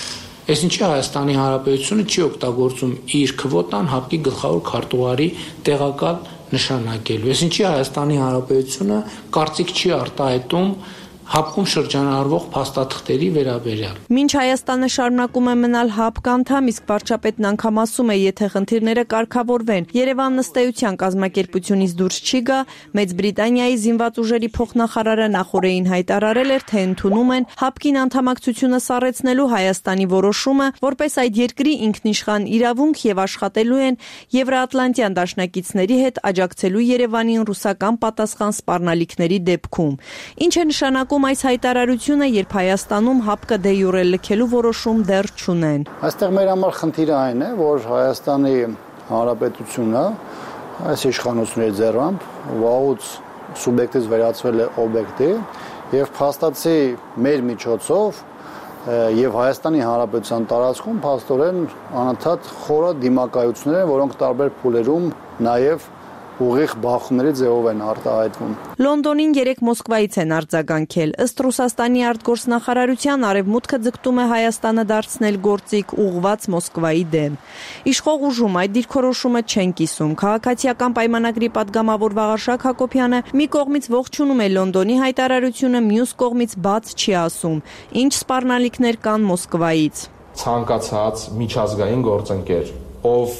Ես ինչի Հայաստանի Հանրապետությունը չի օգտագործում իր քվոտան ՀԱՊԿ-ի գլխավոր քարտուղարի տեղակալ նշանակելու։ Ես ինչի Հայաստանի Հանրապետությունը կարծիք չի արտահայտում ՀԱՊԿ-ում շրջանառվող փաստաթղթերի վերաբերյալ։ Մինչ Հայաստանը շարունակում է մնալ ՀԱՊԿ անդամ, իսկ վարչապետն անգամ ասում է, եթե խնդիրները կարգավորվեն, Երևանն ըստ էության կազմակերպությունից դուրս չի գա, Մեծ Բրիտանիայի զինված ուժերի փոխնախարարը նախորդին հայտարարել էր, թե ընդունում են ՀԱՊԿ-ին անդամակցությունը սառեցնելու Հայաստանի որոշումը, որպես այդ երկրի ինքնիշխան իրավունք եւ աշխատելու են Եվրոատլանտյան դաշնակիցների հետ աջակցելու Երևանին ռուսական պատասխան սպառնալիքների դեպքում։ Ինչ է նշանակում այս հայտարարությունը, երբ Հայաստանում ՀԱՊԿ-ը դե յուրե լքելու որոշում դեռ չունեն։ Այստեղ մեր համար խնդիրը այն է, որ Հայաստանի Հանրապետությունը այս իշխանությունների ձեռամբ վաղուց սուբյեկտից վերածվել է օբյեկտի եւ փաստացի մեր միջոցով եւ Հայաստանի Հանրապետության տարածքում փաստորեն անընդհատ խորը դիմակայություններ են, որոնք տարբեր փուլերում նաեւ ուղիղ բախումների ձևով են արտահայտվում։ Լոնդոնին երեք Մոսկվայից են արձագանքել։ Ըստ Ռուսաստանի արտգործնախարարության արևմուտքը ձգտում է Հայաստանը դարձնել գործիք ուղղված Մոսկվայի դեմ։ Իշխող ուժում այդ դիրքորոշումը չեն կիսում։ Քաղաքացիական պայմանագրի падգամավոր Վաղարշակ Հակոբյանը մի կողմից ողջունում է Լոնդոնի հայտարարությունը, մյուս կողմից բաց չի ասում, ինչ սպառնալիքներ կան Մոսկվայից։ Ցանկացած միջազգային գործընկեր ով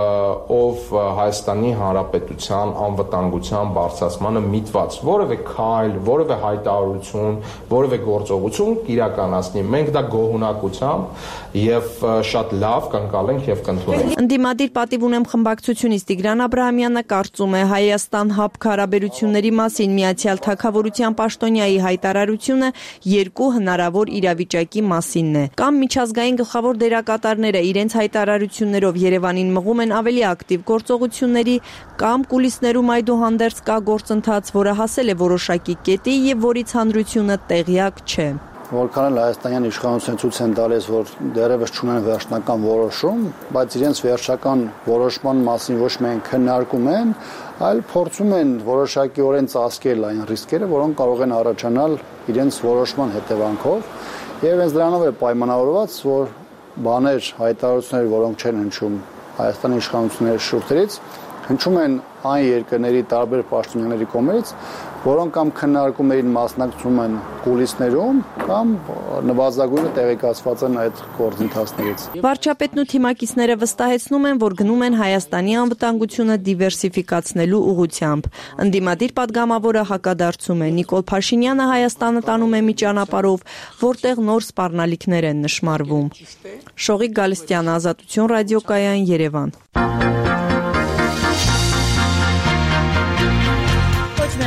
ով Հայաստանի Հանրապետության անվտանգության բարձրացմանը միտված որևէ քայլ, որևէ հայտարարություն, որևէ գործողություն իրականացնի, մենք դա գոհունակությամբ եւ շատ լավ կընկալենք եւ կընդունենք։ Ընդդիմադիր պատիվ ունեմ խմբակցությունից Տիգրան Աբրահամյանը կարծում է Հայաստան-ՀԱՊԿ հարաբերությունների մասին Միացյալ Թագավորության պաշտոնյայի հայտարարությունը երկու հնարավոր իրավիճակի մասինն է։ Կամ միջազգային գլխավոր դերակատարները իրենց հայտարարություններով Երևանին մղում են ավելի ակտիվ գործողությունների, կամ կուլիսներում այդուհանդերձ կա գործընթաց, որը հասել է որոշակի կետի եւ որից հանրությունը տեղյակ չէ։ Որքան էլ հայաստանյան իշխանությունը ցույց են տալիս, որ դեռևս չունեն վերջնական որոշում, բայց իրենց վերջական որոշման մասին ոչ միայն քննարկում են, այլ փորձում են որոշակիորեն ծածկել այն ռիսկերը, որոնք կարող են առաջանալ իրենց որոշման հետևանքով, եւ հենց դրանով է պայմանավորված, որ բաներ, հայտարարություններ, որոնք չեն հնչում Հայաստանի իշխանությունների շուրթերից, հնչում են այն երկրների տարբեր պաշտոնյաների կողմից, որոնք կամ քննարկումներին մասնակցում են կուլիսներում, կամ նվազագույնը տեղեկացված են այդ գործընթացներից։ Վարչապետն ու թիմակիցները վստահեցնում են, որ գնում են Հայաստանի անվտանգությունը դիվերսիֆիկացնելու ուղղությամբ։ Ընդդիմադիր падգամավորը հակադարձում է. Նիկոլ Փաշինյանը Հայաստանը տանում է մի ճանապարհով, որտեղ նոր սպառնալիքներ են նշмарվում։ Շողիկ Գալստյան, Ազատություն ռադիոկայան, Երևան։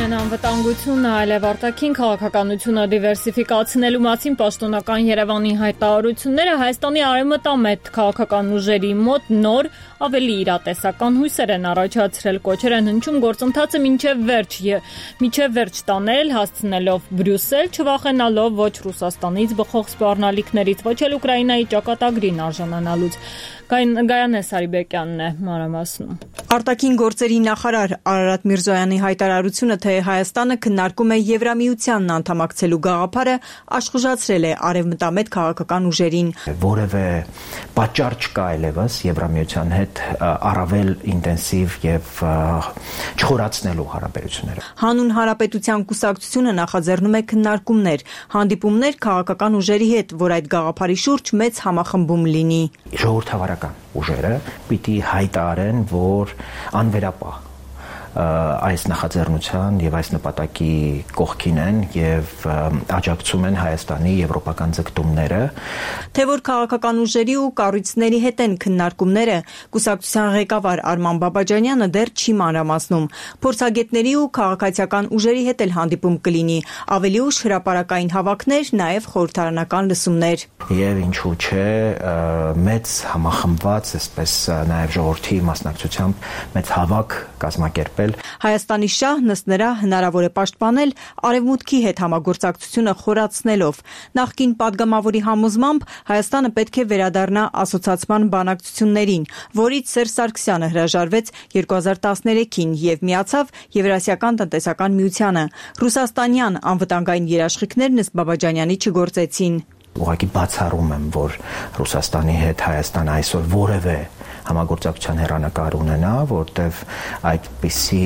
Ազգային անվտանգությունը այլև արտաքին քաղաքականությունը դիվերսիֆիկացնելու մասին պաշտոնական Երևանի հայտարարությունները Հայաստանի արևմտամետ քաղաքական ուժերի մոտ նոր ավելի իրատեսական հույսեր են առաջացրել, կոչեր են հնչում գործընթացը մինչև վերջ, մինչև վերջ տանել, հասցնելով Բրյուսել, չվախենալով ոչ Ռուսաստանից բխող սպառնալիքներից, ոչ էլ Ուկրաինայի ճակատագրին արժանանալուց։ Գայանե Սարիբեկյանն է մանրամասնում։ Արտաքին գործերի նախարար Արարատ Միրզոյանի հայտարարությունը, թե Հայաստանը քննարկում է Եվրամիությանն անդամակցելու գաղափարը, աշխուժացրել է արևմտամետ քաղաքական ուժերին։ Որևէ պատճառ չկա այլևս Եվրամիության հետ առավել ինտենսիվ եւ չխորացնելու հարաբերությունները։ Հանուն Հանրապետության կուսակցությունը նախաձեռնում է քննարկումներ, հանդիպումներ քաղաքական ուժերի հետ, որ այդ գաղափարի շուրջ մեծ համախմբում լինի։ Ժողովրդավարական ուժերը պիտի հայտարարեն, որ անվերապահ այս նախաձեռնության եւ այս նպատակի կողքին են եւ աջակցում են Հայաստանի եվրոպական ձգտումները, թե որ քաղաքական ուժերի ու կառույցների հետ են քննարկումները, կուսակցության ղեկավար Արման Բաբաջանյանը դեռ չի մանրամասնում։ Փորձագետների ու քաղաքացիական ուժերի հետ էլ հանդիպում կլինի, ավելի ուշ հրապարակային հավաքներ, նաեւ խորհրդարանական լսումներ։ Եվ ինչու՞ չէ, մեծ համախմբված, այսպես նաեւ ժողովրդի մասնակցությամբ մեծ հավաք կազմակերպել։ Հայաստանի շահն ըստ նրա հնարավոր է պաշտպանել արևմուտքի հետ համագործակցությունը խորացնելով։ Նախկին падգամավորի համոզմամբ Հայաստանը պետք է վերադառնա ասոցիացման բանակցություններին, որից Սերժ Սարգսյանը հրաժարվեց երկու հազար տասներեքին եւ միացավ Եվրասիական տնտեսական միությանը։ Ռուսաստանյան անվտանգային երաշխիքներն ըստ Բաբաջանյանի չգործեցին։ Ուղղակի բացառում եմ, որ Ռուսաստանի հետ Հայաստանը այսօր որևէ համագործակցության հեռանկար ունենա, որտեղ այդպիսի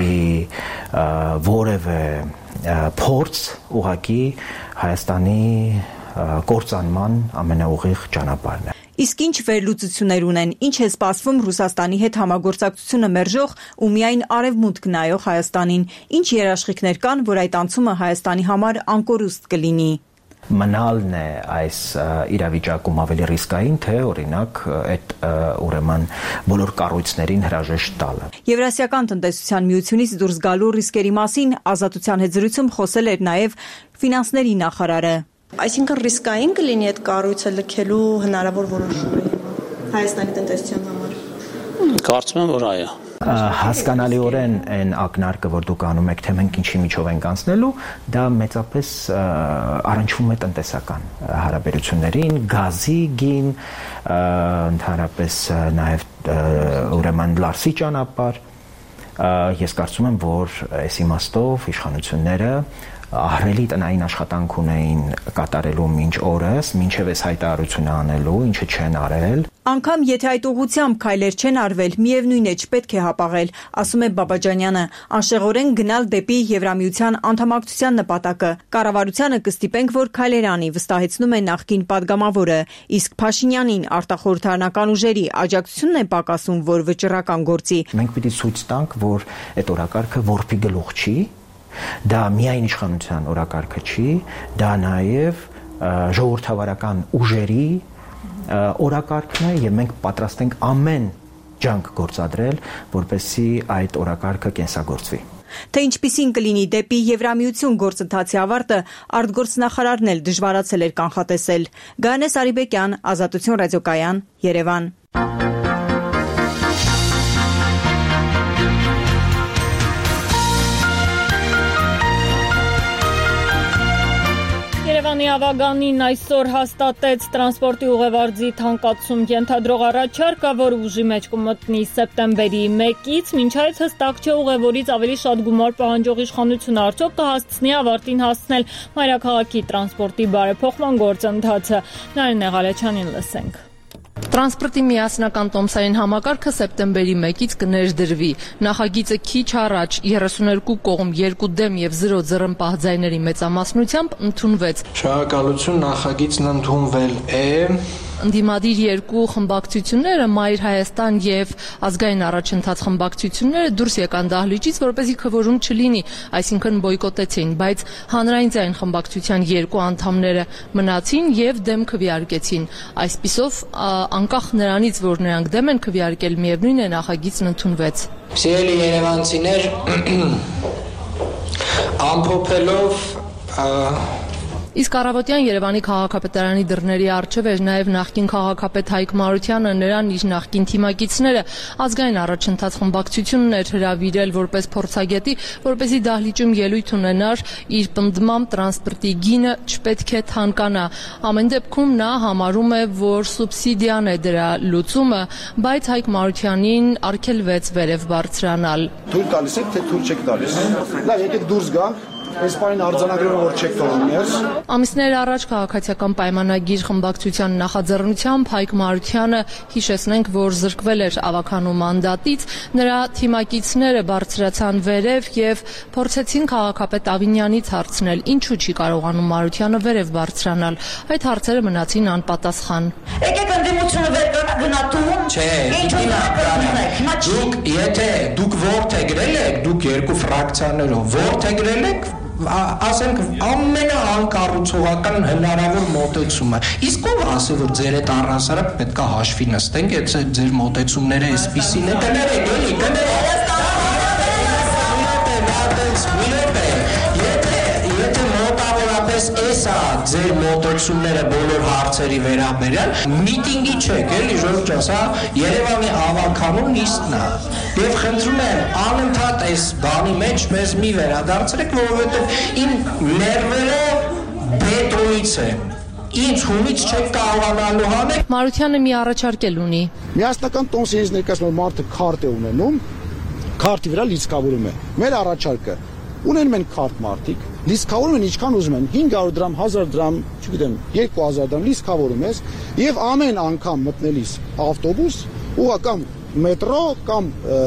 որևէ փորձ ուղղակի Հայաստանի կործանման ամենաուղիղ ճանապարհն է։ Իսկ ինչ վերլուծություններ ունեն, ինչ է սպասվում Ռուսաստանի հետ համագործակցությունը մերժող ու միայն արևմուտք նայող Հայաստանին, ինչ երաշխիքներ կան, որ այդ անցումը Հայաստանի համար անկորուստ կլինի։ Մնալն է այս իրավիճակում ավելի ռիսկային, թե օրինակ այդ ուրեմն բոլոր կառույցներին հրաժեշտ տալը։ Եվրասիական տնտեսության միությունից դուրս գալու ռիսկերի մասին Ազատության հետ զրույցում խոսել էր նաև ֆինանսների նախարարը։ Այսինքն ռիսկային կլինի այդ կառույցը լքելու հնարավոր որոշումը Հայաստանի տնտեսության համար։ Կարծում եմ, որ այո։ Հասկանալիորեն այն ակնարկը, որ դուք անում եք, թե մենք ինչի միջով ենք անցնելու, դա մեծապես առնչվում է տնտեսական հարաբերություններին, գազի գին, ընդհանրապես նաև ուրեմն լարսի ճանապարհ։ Ես կարծում եմ, որ այս իմաստով իշխանությունները ահռելի տնային աշխատանք ունեին կատարելու մինչ օրս, մինչև այս հայտարարությունը անելու, ինչը չեն արել։ Անկամ եթե այդ ուղղությամբ քայլեր չեն արվել, միևնույն է չպետք է հապաղել, ասում է Բաբաջանյանը, անշեղորեն գնալ դեպի Եվրամիության անդամակցության նպատակը։ Կառավարությանը կստիպենք, որ քայլեր անի, վստահեցնում է նախկին падգամավորը, իսկ Փաշինյանին արտախորհրդարանական ուժերի աջակցությունն է պակասում, որ վճռական գործի։ Մենք պիտի ցույց տանք, որ այդ օրակարգը որբի գլուխ չի, դա միայն իշխանության օրակարգը չի, դա նաև ժողովրդավարական ուժերի օրակարգն է եւ մենք պատրաստ ենք ամեն ջանք գործադրել, որպեսզի այդ օրակարգը կենսագործվի։ Թե ինչպիսին կլինի դեպի Եվրամիություն գործընթացի ավարտը, արտգործնախարարն էլ դժվարացել էր կանխատեսել։ Գայանե Սարիբեկյան, Ազատություն ռադիոկայան, Երևան։ Երևանի ավագանին այսօր հաստատեց տրանսպորտի ուղևորձի թանկացում ենթադրող առաջարկը, որը ուժի մեջ կմտնի սեպտեմբերի մեկից, մինչ այդ հստակ չէ ուղևորից ավելի շատ գումար պահանջող իշխանությունը արդյոք կհասցնի ավարտին հասցնել մայրաքաղաքի տրանսպորտի բարեփոխման գործընթացը։ Նարինե Ղալեչյանին լսենք։ Տրանսպորտի միասնական տոմսային համակարգը սեպտեմբերի մեկից կներդրվի։ Նախագիծը քիչ առաջ երեսուներկու կողմ երկու դեմ եւ զրո ձեռնպահ ձայների մեծամասնությամբ ընդունվեց։ Շնորհակալություն, նախագիծն ընդունվել է։ Ընդդիմադիր երկու խմբակցությունները Մայր Հայաստան եւ Ազգային առաջընթաց խմբակցությունները դուրս եկան դահլիճից, որպեսզի քվորում չլինի, այսինքն բոյկոտեցին, բայց հանրային ձայն խմբակցության երկու անդամները մնացին եւ դեմ քվեարկեցին։ Այսպիսով, անկախ նրանից, որ նրանք դեմ են քվեարկել, միևնույն է նախագիծն ընդունվեց։ Սիրելի երևանցիներ, ամփոփելով Իսկ առավոտյան Երևանի քաղաքապետարանի դռների առջև էր նաև նախկին քաղաքապետ Հայկ Մարությանը, նրան իր նախկին թիմակիցները ազգային առաջընթաց խմբակցությունն էր հրավիրել որպես փորձագետի, որպեսզի դահլիճում ելույթ ունենար իր պնդմամբ տրանսպորտի գինը չպետք է թանկանա։ Ամեն դեպքում նա համարում է, որ սուբսիդիան է դրա լուծումը, բայց Հայկ Մարությանին արգելվեց վերև բարձրանալ։ Թույլ տալիս եք, թե թույլ չեք տալիս։ Լավ, եկեք դուրս գանք։ Այս պայն արձանագրում որ չեք թողնում ներս։ Ամիսներ առաջ քաղաքացիական պայմանագիր խմբակցության նախաձեռնությամբ Հայկ Մարությանը հիշեցնենք, որ զրկվել էր ավականու մանդատից, նրա թիմակիցները բարձրացան վերև եւ փորձեցին քաղաքապետ Ավինյանից հարցնել, ինչու չի կարողանում Մարությանը վերև բարձրանալ։ Այդ հարցերը մնացին անպատասխան։ Եկեք ընդդիմությունը վեր գնատում։ Չէ, դուք եթե դուք ворթեգրել եք, դուք երկու ֆրակցիաներով ворթեգրել եք ասենք ամենաանկառուցողական հնարավոր մոտեցումը։ Իսկ ով ասել որ ձեր այդ առհասարակ պետք է հաշվի նստենք, եթե ձեր մոտեցումները այսպիսին է, կներեք, էլի, կներեք։ Եթե մոտավորապես էսա ձեր մոտեցումները բոլոր հարցերի վերաբերյալ, միտինգի չեք, էլի Ժորժ ջան, սա Երևանի ավականու նիստն է։ Եվ խնդրում եմ անընդհատ այս բանի մեջ մեզ մի վերադարձրեք, որովհետև իմ ներվերը բետոնից են։ Ինչ հունից չեք կարողանալու հանեք։ Մարությանը մի առաջարկել ունի։ Միասնական տոմսի ես ներկայացնում մարդը քարտ է ունենում, քարտի վրա լիցքավորում է։ Մեր առաջարկը ունենում են քարտ մարդիկ, լիցքավորում են ինչքան ուզում են, հինգ հարյուր դրամ, հազար դրամ, չգիտեմ, երկու հազար դրամ լիցքավորում ես եւ ամեն անգամ մտնելիս ավտոբուս ու կամ մետրո կամ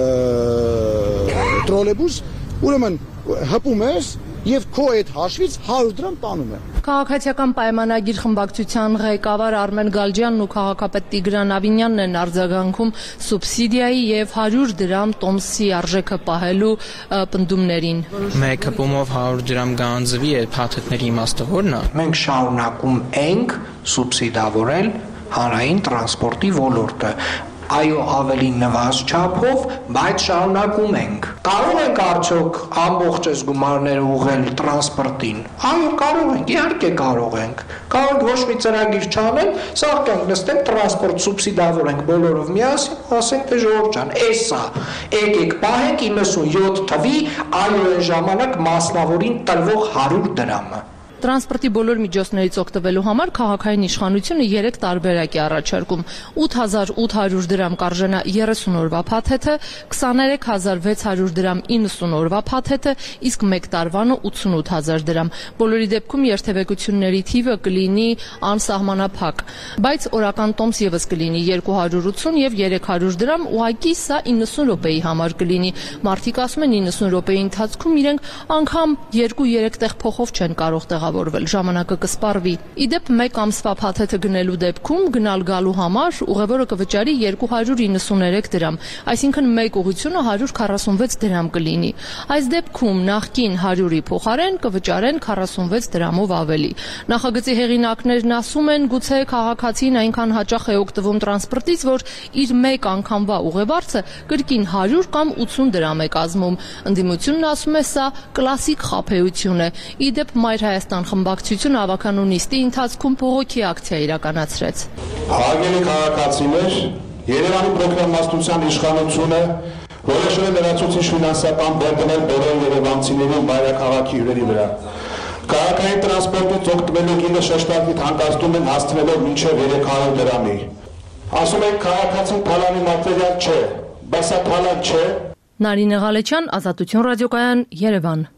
տրոլեյբուս, ուրեմն հպում ես եւ քո այդ հաշվից հարյուր դրամ տանում է։ Քաղաքացիական պայմանագիր խմբակցության ղեկավար Արմեն Գալջյանն ու քաղաքապետ Տիգրան Ավինյանն են արձագանքում սուբսիդիայի եւ հարյուր դրամ տոմսի արժեքը պահելու պնդումներին։ Մեկ հպումով հարյուր դրամ գանձվի է փաթեթների իմաստը որն է։ Մենք շարունակում ենք սուբսիդավորել հանրային տրանսպորտի ոլորտը։ Այո, ավելի նվազ չափով, բայց շարունակում ենք։ Կարող ենք արդյոք ամբողջ այս գումարները ուղղել տրանսպորտին։ Այո, կարող ենք, իհարկե կարող ենք։ Կարող ենք ոչ մի ծրագիր չանել, սաղ կենք նստենք տրանսպորտ սուբսիդավորենք բոլորով միասին, ասենք թե Ժորժ ջան, էսա, եկեք պահենք իննսունյոթ թվի այո ժամանակ մասնավորին տրվող հարյուր դրամը։ Տրանսպորտի բոլոր միջոցներից օգտվելու համար քաղաքային իշխանությունը երեք տարբերակ է առաջարկում. ութ հազար ութ հարյուր դրամ կարժենա երեսուն օրվա փաթեթը, քսաներեք հազար վեց հարյուր դրամ իննսուն օրվա փաթեթը, իսկ մեկ տարվանը ութսունութ հազար դրամ։ Բոլորի դեպքում երթևեկությունների թիվը կլինի անսահմանափակ, բայց օրական տոմս եւս կլինի երկու հարյուր ութսուն եւ երեք հարյուր դրամ, ուղղակի սա իննսուն րոպեի համար կլինի։ Մարդիկ ասում են իննսուն րոպեի ընթացքում իրենք անգամ երկու-երեք տեղ փոխով չեն կարող տեղավորվել, ժամանակը կսպառվի։ Իդեպ մեկ ամսվա փաթեթը գնելու դեպքում գնալ գալու համար ուղևորը կվճարի երկու հարյուր իննսուներեք դրամ, այսինքն մեկ ուղղությունը հարյուր քառասունվեց դրամ կլինի։ Այս դեպքում նախկին հարյուրի փոխարեն կվճարեն քառասունվեց դրամով ավելի։ Նախագծի հեղինակներն ասում են, գուցե քաղաքացին այնքան հաճախ է օգտվում տրանսպորտից, որ իր մեկ անգամվա ուղևորը կրկին հարյուր կամ ութսուն դրամ է կազմում։ Ընդդիմությունն ասում է, սա կլասիկ խաբեություն է։ Իդեպ Մայր Հայաստան խմբակցությունը ավականու նիստի ընթացքում փողոքի ակցիա իրականացրեց։ Հարգելի քաղաքացիներ, Երևանի պրոգրամատության իշխանությունը որոշել է լրացուցիչ ֆինանսական բեռ դնել բոլոր երևանցիների մայրաքաղաքի հյուրերի վրա։ Քաղաքային տրանսպորտից օգտվելու գինը շեշտակի թանկացնում են հասցնելով մինչև երեք հարյուր դրամի։ Ասում են քաղաքացին թալանի մատերիալ չէ, բայց սա թալան չէ։ Նարինե Ղալեչյան, Ազատություն ռադիոկայան, Երևան։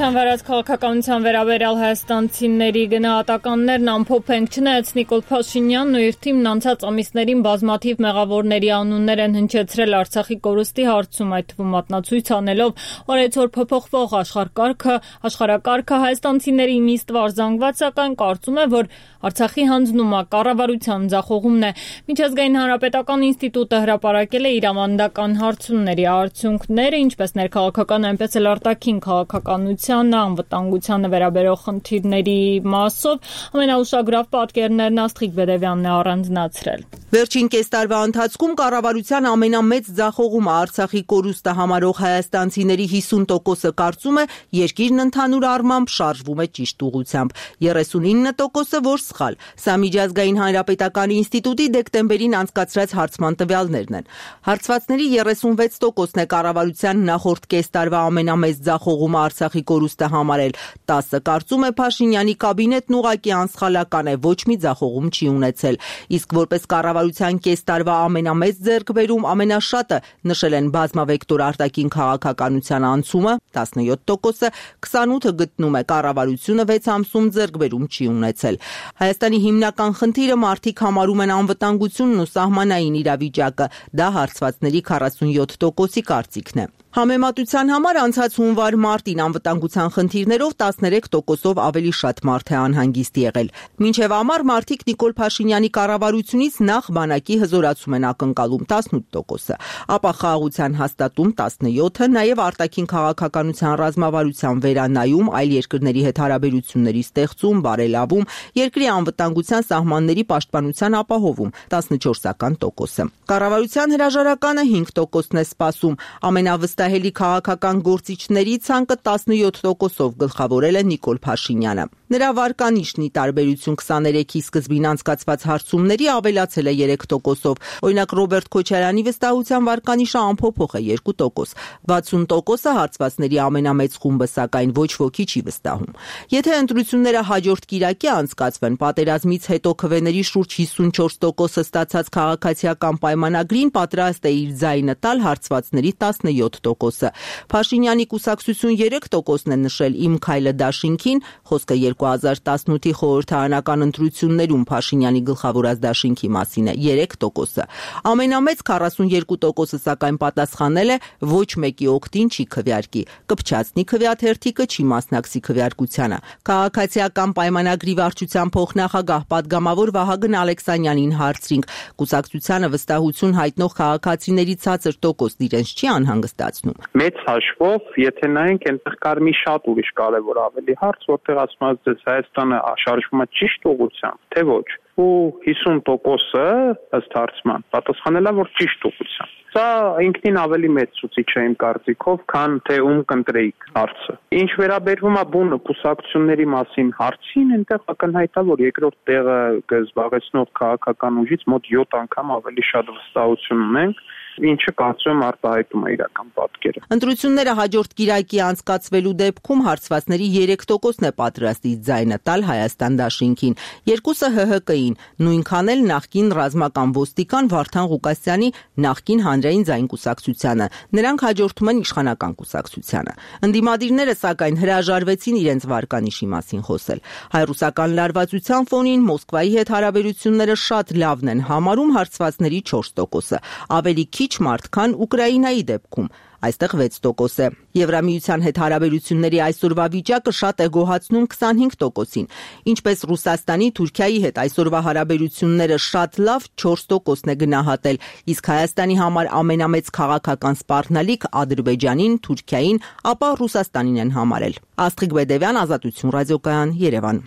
Հանրահավաց քաղաքականության վերաբերյալ հայաստանցիների գնահատականներն ամփոփենք, չնայած Նիկոլ Փաշինյանն ու իր թիմն անցած ամիսներին բազմաթիվ մեղավորների անուններ են հնչեցրել Արցախի կորուստի հարցում, այդ թվում մատնացույց անելով, որ այսօր փոփոխվող աշխարհակարգը, աշխարհակարգը հայաստանցիների մի ստվար զանգված, սակայն կարծում է, որ Արցախի հանձնումը կառավարության ձախողումն է։ Միջազգային հանրապետական ինստիտուտը հրապարակել է իր ավանդական հարցումների արդյունքները, ինչպես ներքաղաքական, այնպես էլ արտաքին քաղաքականությանը, անվտանգությանը վերաբերող խնդիրների մասով ամենաուշագրավ պատկերներն Աստղիկ Բեդևյանն է առանձնացրել։ Վերջին կես տարվա ընթացքում կառավարության ամենամեծ ձախողումը Արցախի կորուստը համարող հայաստանցիների հիսուն տոկոսը կարծում է երկիրն ընդհանուր առմամբ շարժվում է ճիշտ ուղղությամբ, երեսունինը տոկոսը որ սխալ։ Սա միջազգային հանրապետական ինստիտուտի դեկտեմբերին անցկացրած հարցման տվյալներն են։ Հարցվածների երեսունվեց տոկոսն է կառավարության նախորդ կես տարվա ամենամեծ ձախողումը Արցախի կորուստը համարել, տասը կարծում է Փաշինյանի կաբինետն ուղղակի անսխալական է, ոչ մի ձախողում չի ունեցել, իսկ որպես կառավարության կես տարվա ամենամեծ ձեռքբերում ամենաշատը նշել են բազմավեկտոր արտաքին քաղաքականության անցումը տասնյոթ տոկոսը, քսանութը գտնում է կառավարությունը վեց ամսում ձեռքբերում չի ունեցել։ Հայաստանի հիմնական խնդիրը մարդիկ համարում են անվտանգությունն ու սահմանային իրավիճակը, դա հարցվածների քառասունյոթ տոկոսի կարծիքն է։ Համեմատության համար անցած հունվար-մարտին անվտանգության խնդիրներով տասներեք տոկոսով ավելի շատ մարդ է անհանգիստ եղել։ Մինչև ամառ մարդիկ Նիկոլ Փաշինյանի կառավարությունից նախ բանակի հզորացում են ակնկալում տասնութ տոկոսը, ապա խաղաղության հաստատում տասնյոթը, նաև արտաքին քաղաքականության ռազմավարության վերանայում, այլ երկրների հետ հարաբերությունների ստեղծում, բարելավում, երկրի անվտանգության սահմանների պաշտպանության ապահովում տասնչորսական տոկոսը։ Կառավարության հրաժարականը հինգ տոկոսն է սպասում, ամենավստահելի քաղաքական գործիչների ցանկը տասնյոթ տոկոսով գլխավորել է Նիկոլ Փաշինյանը։ Նրա վարկանիշն ի տարբերություն քսաներեքի սկզբին անցկացված հարցումների ավելացել է երեք տոկոսով։ Օրինակ Ռոբերտ Քոչարյանի վստահության վարկանիշը անփոփոխ է երկու տոկոս։ վաթսուն տոկոսը հարցվածների ամենամեծ խումբը, սակայն ոչ ոքի չի վստահում։ Եթե ընտրությունները հաջորդ կիրակի անցկացվեն, պատերազմից հետո քվեների շուրջ հիսունչորս տոկոսը ստացած քաղաքացիական պայմանագրին պատրաստ է իր ձայնը տալ հարցվածների տասնյոթ տոկոսը։ Փաշինյանի կուսակցություն երեք տոկոսն է նշել Իմ քայլը դաշինքին, խոսքը երկու հազար տասնութի խորհրդարանական ընտրություններում Փաշինյանի գլխավորած դաշինքի մասին է, երեք տոկոսը։ Ամենամեծ քառասունյոթ տոկոսը սակայն պատասխանել է ոչ մեկի օգտին չի քվեարկի, կպչացնի քվեաթերթիկը չի մասնակցի քվեարկությանը։ Քաղաքացիական պայմանագրի վարչության փոխնախագահ պատգամավոր Վահագն Ալեքսանյանին հարցրինք, կուսակցությանը վստահություն հայտնող քաղաքացիների ցածր տոկոսն իրենց չի անհանգստացնում։ Մեծ հաշվով, եթե նայենք, այնտեղ կար մի շատ ուրիշ կարևոր ավելի հարց, որտեղ ասում եմ, դες Հայաստանը շարժվում է ճիշտ ուղղությամբ, թե ոչ։ Ու հիսուն տոկոսը ըստ հարցման պատասխանել է, որ ճիշտ ուղղությամբ։ Սա ինքնին ավելի մեծ ցուցիչ է իմ կարծիքով, քան թե ում կընտրեիք հարցը։ Ինչ վերաբերվում է բուն կուսակցությունների մասին հարցին, այնտեղ ակնհայտ է, որ երկրորդ տեղը զբաղեցնող քաղաքական ուժից մոտ յոթ անգամ ավելի շատ վստահություն ունենք, ինչը կարծում եմ արտահայտում է իրական պատկերը։ Ընտրությունները հաջորդ կիրակի անցկացվելու դեպքում հարցվածների երեք տոկոսն է պատրաստ իր ձայնը տալ Հայաստան դաշինքին, երկուսը Հ Հ Կ-ին, նույնքան էլ նախկին ռազմական ոստիկան Վարդան Ղուկասյանի նախկին հանրային ձայն կուսակցությանը, նրանք հաջորդում են իշխանական կուսակցությանը։ Ընդդիմադիրները սակայն հրաժարվեցին իրենց վարկանիշի մասին խոսել։ Հայրուսական լարվածության ֆոնին Մոսկվայի հետ հարաբերությունները շատ լավն են համարում հարցվածների չորս տոկոսը, ավելի քիչ մարդ, քան Ուկրաինայի դեպքում, այստեղ վեց տոկոս է։ Եվրամիության հետ հարաբերությունների այսօրվա վիճակը շատ է գոհացնում քսանհինգ տոկոսին, ինչպես Ռուսաստանի, Թուրքիայի հետ այսօրվա հարաբերությունները շատ լավ չորս տոկոսն է գնահատել, իսկ Հայաստանի համար ամենամեծ քաղաքական սպառնալիք Ադրբեջանին, Թուրքիային, ապա Ռուսաստանին են համարել։ Աստղիկ Բեդևյան, Ազատություն ռադիոկայան, Երևան։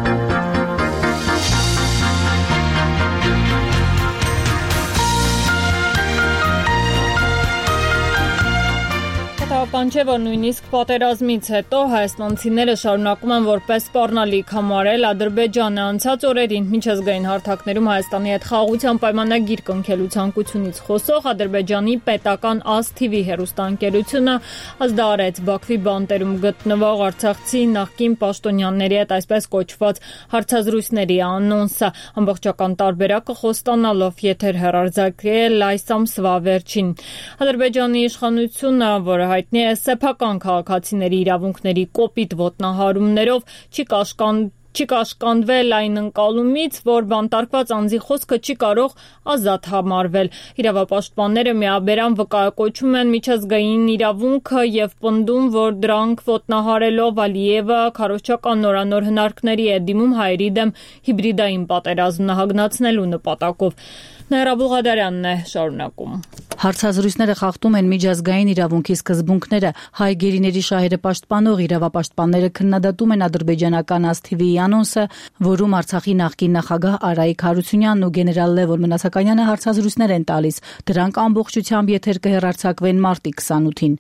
Բան չէ, որ նույնիսկ պատերազմից հետո հայաստանցիները շարունակում են որպես սպառնալիք համարել Ադրբեջանը անցած օրերին միջազգային հարթակներում Հայաստանի հետ խաղաղության պայմանագիր կնքելու ցանկությունից խոսող Ադրբեջանի պետական ԱՍ-թիվի հեռուստաընկերությունը ազդարեց Բաքվի բանտերում գտնվող արցախցի նախկին պաշտոնյաների հետ այսպես կոչված հարցազրույցների անոնսը, ամբողջական տարբերակը խոստանալով եթեր հեռարձակել այս ամսվա վերջին։ Ադրբեջանի իշխանությունը, որը հայտնի է սեփական քաղաքացիների իրավունքների կոպիտ ոտնահարումներով, չի կաշկան Չի կաշկանդվել այն ընկալումից, որ բանտարկված անձի խոսքը չի կարող ազատ համարվել։ Իրավապաշտպանները միաբերան վկայակոչում են միջազգային իրավունքը եւ պնդում, որ դրանք ոտնահարելով Ալիևը քարոզչական նորանոր հնարքների է դիմում հայերի դեմ հիբրիդային պատերազմ նահագնացնելու նպատակով։ Նաիրա Բուղադարյանն է շարունակում։ Հարցազրույցները խախտում են միջազգային իրավունքի սկզբունքները։ Հայ գերիների շահերը պաշտպանող իրավապաշտպանները քննադատում են ադրբեջանական Ասթիվիի անոնսը, որում Արցախի նախկին նախագահ Արայիկ Հարությունյանն ու գեներալ Լևոն Մնացականյանը հարցազրույցներ են տալիս։ Դրանք ամբողջությամբ եթեր կհեռարձակվեն մարտի քսանութին։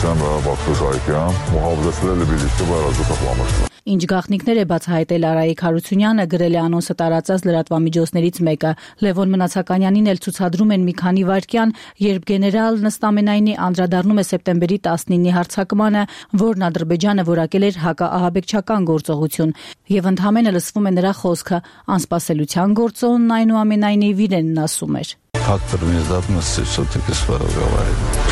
Ինչ գաղտնիքներ է բացահայտել Արայիկ Հարությունյանը, գրել է անոնսը տարածած լրատվամիջոցներից մեկը։ Լևոն Մնացականյանին էլ ցուցադրում են մի քանի վայրկյան, երբ գեներալն ըստ ամենայնի անդրադառնում է սեպտեմբերի տասնինի հարձակմանը, որն Ադրբեջանը որակել էր հակաահաբեկչական գործողություն, եւ ընդհանրապես լսվում է նրա խոսքը. անսպասելիության գործոնն այնուամենայնիվ իրենն ասում էր։ Фактор внезапности все-таки скоро говорит.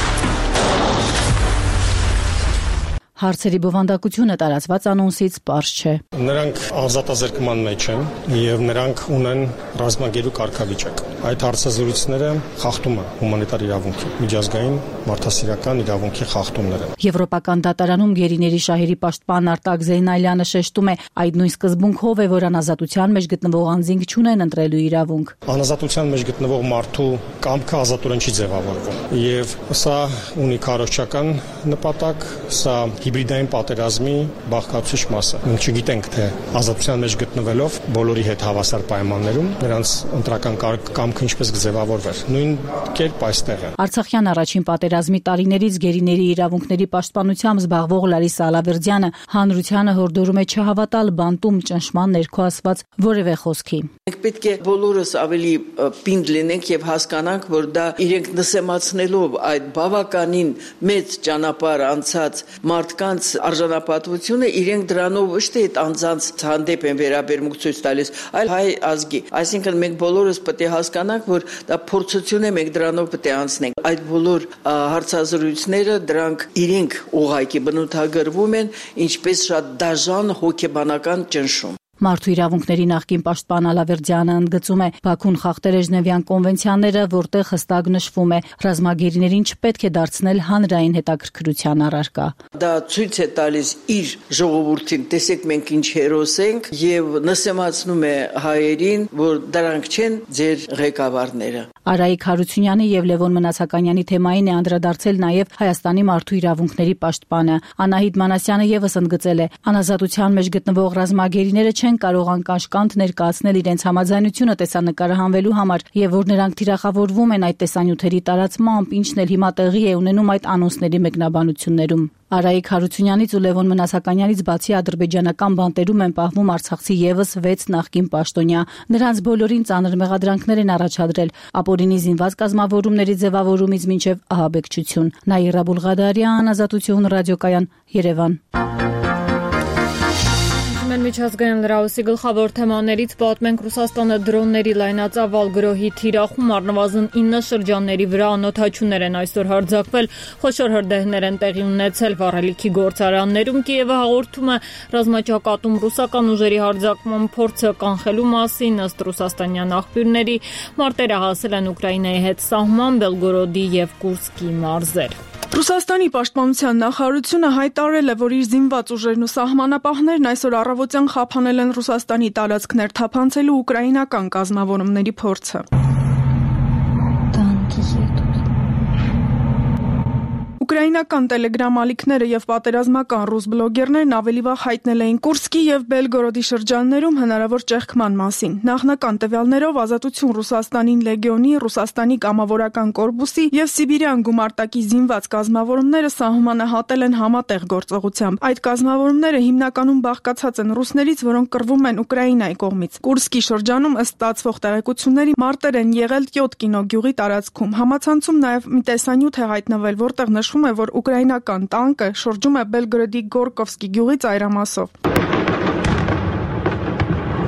Հարցերի բովանդակությունը տարածված անոնսից պարզ չէ։ Նրանք ազատազրկման մեջ են եւ նրանք ունեն ռազմագերու կարգավիճակ։ Այդ հարցազրույցները խախտում են հումանիտար իրավունքի, միջազգային մարդասիրական իրավունքի խախտումներ են։ Եվրոպական դատարանում գերիների շահերի պաշտպան Արտակ Զեյնալյանը շեշտում է, այդ նույն սկզբունքով է, որ անազատության մեջ գտնվող անձինք չունեն ընտրելու իրավունք։ Անազատության մեջ գտնվող մարդու կամքը ազատորեն չի ձևավորվում եւ սա ունի քարոզչական նպատակ, սա հիբրիդային պատերազմի բաղկացուցիչ մասը։ Մենք չգիտենք, թե ազատության մեջ գտնվելով բոլորի հետ հավասար պայմաններում նրանց ընտրական կամքը ինչպես կձևավորվեր։ Նույն կերպ այստեղ է։ Արցախյան առաջին պատերազմի տարիներից գերիների իրավունքների պաշտպանությամբ զբաղվող Լարիսա Ալավերդյանը հանրությանը հորդորում է չհավատալ բանտում ճնշման ներքո ասված որևէ խոսքի։ Մենք պետք է բոլորս ավելի պինդ լինենք եւ հասկանանք, որ դա իրենք նսեմացնելով այդ բավականին մեծ ճանապարհ անցած մարդկանց արժանապատվությունը, իրենք դրանով ոչ թե այդ անձանց հանդեպ են վերաբերմունք ցույց տալիս, այլ հայ ազգի։ Այսինքն մենք բոլորս պետք է հասկանանք, որ դա փորձություն է, մենք դրանով պետք է անցնենք։ Այդ բոլոր հարցազրույցները դրանք իրենք ուղղակի բնութագրվում են ինչպես շատ դաժան հոգեբանական ճնշում։ Մարդու իրավունքների նախկին պաշտպան Ալավերդյանը ընդգծում է, Բաքուն խախտել է Ժնևյան կոնվենցիաները, որտեղ հստակ նշվում է, ռազմագերիներին չպետք է դարձնել հանրային հետաքրքրության առարկա։ Դա ցույց է տալիս իր ժողովրդին, տեսեք մենք ինչ հերոս ենք, եւ նսեմացնում է հայերին, որ դրանք չեն ձեր ղեկավարները։ Արայիկ Հարությունյանի եւ Լևոն Մնացականյանի թեմային է անդրադարձել նաեւ Հայաստանի մարդու իրավունքների պաշտպանը։ Անահիտ Մանասյանը եւս ընդգծել է, անազատության մեջ գտնվող ռազմագերիները չեն կարող անկաշկանդ ներկայացնել իրենց համաձայնությունը տեսանկարը հանվելու համար եւ որ նրանք թիրախավորվում են այդ տեսանյութերի տարածմամբ, ինչն էլ հիմա տեղի է ունենում այդ անոնսների մեկնաբանություններում։ Արայիկ Հարությունյանից ու Լևոն Մնացականյանից բացի ադրբեջանական բանտերում են պահվում արցախցի եւս վեց նախկին պաշտոնյա։ Նրանց բոլորին ծանր մեղադրանքներ են առաջադրել ապօրինի զինված կազմավորումների ձևավորումից մինչև ահաբեկչություն։ Նաիրա Բուղադարյան, Ազատություն, ռադիոկայան, Երևան։ Միջազգային լրահոսի գլխավոր թեմաներից պատմենք Ռուսաստանը դրոնների լայնածավալ գրոհի թիրախում առնվազն ինը շրջանների վրա անօթաչուներ են այսօր հարձակվել, խոշոր հրդեհներ են տեղի ունեցել վառելիքի գործարաններում։ Կիևը հաղորդում է ռազմաճակատում ռուսական ուժերի հարձակման փորձը կանխելու մասին, ըստ ռուսաստանյան աղբյուրների, մարտերը հասել են Ուկրաինայի հետ սահման, Բելգորոդի եւ Կուրսկի մարզեր։ Ռուսաստանի պաշտպանության նախարարությունը հայտարարել է, որ իր զինված ուժերն ու սահմանապահներն այսօր առավոտյան խափանել են Ռուսաստանի տարածքներ թափանցելու ուկրաինական կազմավորումների փորձը։ Ուկրաինական տելեգրամ ալիքները եւ պատերազմական ռուս բլոգերներն ավելի վաղ հայտնել էին Կուրսկի եւ Բելգորոդի շրջաններում հնարավոր ճեղքման մասին։ Նախնական տվյալներով Ազատություն Ռուսաստանին լեգիոնի, Ռուսաստանի կամավորական կորպուսի եւ Սիբիրյան գումարտակի զինված կազմավորումները սահմանը հատել են համատեղ գործողությամբ։ Այդ կազմավորումները հիմնականում բաղկացած են ռուսներից, որոնք կռվում են Ուկրաինայի կողմից։ Կուրսկի շրջանում ըստ ստացվող տեղեկությունների մարտեր են եղել Տյոտկինո գյուղի տարածքում։ Համացանցում նաեւ մի տեսանյութ է հայտնվել, որտեղ նշվում է, որ ուկրաինական տանկը շրջում է Բելգորոդի Գորկովսկի գյուղի ծայրամասով։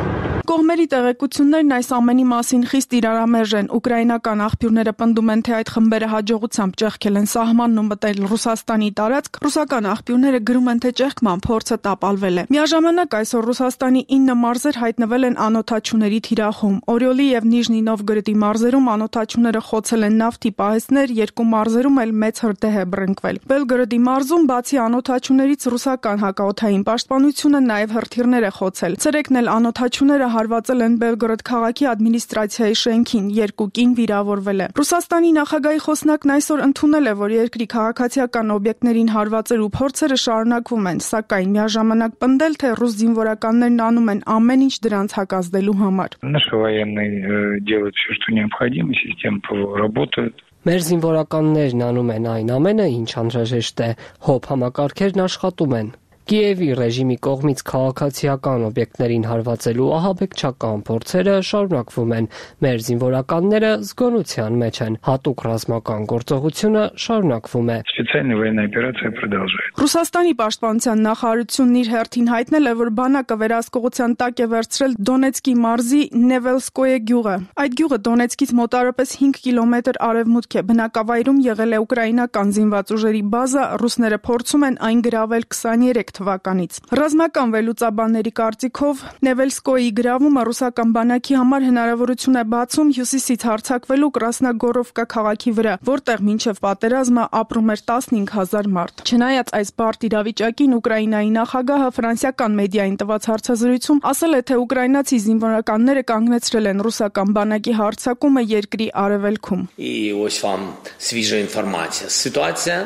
Կողմերի տեղեկություններն այս ամենի մասին խիստ իրարամերժ են։ Ուկրաինական աղբյուրները պնդում են, թե այդ խմբերը հաջողությամբ ճեղքել են սահմանն ու մտել Ռուսաստանի տարածք։ Ռուսական աղբյուրները գրում են, թե ճեղքման փորձը տապալվել է։ Միաժամանակ այսօր Ռուսաստանի ինը մարզեր հայտնվել են անօդաչուների թիրախում։ Օրյոլի եւ Նիժնի Նովգորոդի մարզերում անօդաչուները խոցել են նավթի պահեստներ, երկու մարզերում էլ մեծ հրդեհ է բռնկվել։ Բելգորոդի մարզում բացի անօդաչուներից ռուսական հակաօդային պաշտպանությունը նաեւ հրթիռներ է խոցել։ Ցերեկն էլ անօդաչուները հարվածել են Բելգորոդ քաղաքի ադմինիստրացիայի շենքին, երկու կին վիրավորվել է։ Ռուսաստանի նախագահի խոսնակն այսօր ընդունել է, որ երկրի քաղաքացիական օբյեկտներին հարվածեր ու փորձերը շարունակվում են, сакայն միաժամանակ պնդել, թե ռուս զինվորականներն անում են ամեն ինչ դրանց հակազդելու համար։ Наши военные делают все, что необходимо, система ПВО работает. Մեր զինվորականներն անում են այն ամենը, ինչ անհրաժեշտ է, հոբ համակարգերն աշխատում են։ Կիևի ռեժիմի կողմից քաղաքացիական օբյեկտներին հարվածելու ահաբեկչական փորձերը շարունակվում են։ Մեր զինվորականները զգոնության մեջ են։ Հատուկ ռազմական գործողությունը շարունակվում է։ Специальная военная операция продолжается։ Ռուսաստանի պաշտպանության նախարարությունն իր հերթին հայտնել է, որ բանակը վերահսկողության տակ է վերցրել Դոնեցկի մարզի Նևելսկոյե գյուղը։ Այդ գյուղը Դոնեցկից մոտարապես հինգ կիլոմետր արևմուտք է։ Բնակավայրում եղել է ուկրաինական զինված ուժերի բազա, ռուսները փորձում են այն գրավել քսաներեք թվականից։ Ռազմական վերլուծաբանների կարծիքով Նևելսկոյի գրավումը ռուսական բանակի համար հնարավորություն է բացում հյուսիսից հարձակվելու Կրասնագորովկա քաղաքի վրա, որտեղ մինչև պատերազմը ապրում էր տասնհինգ հազար մարդ։ Չնայած այս բարդ իրավիճակին, Ուկրաինայի նախագահը ֆրանսիական մեդիային տված հարցազրույցում ասել է, թե ուկրաինացի զինվորականները կանգնեցրել են ռուսական բանակի հարձակումը երկրի արևելքում։ И ось вам свіжа інформація. Ситуація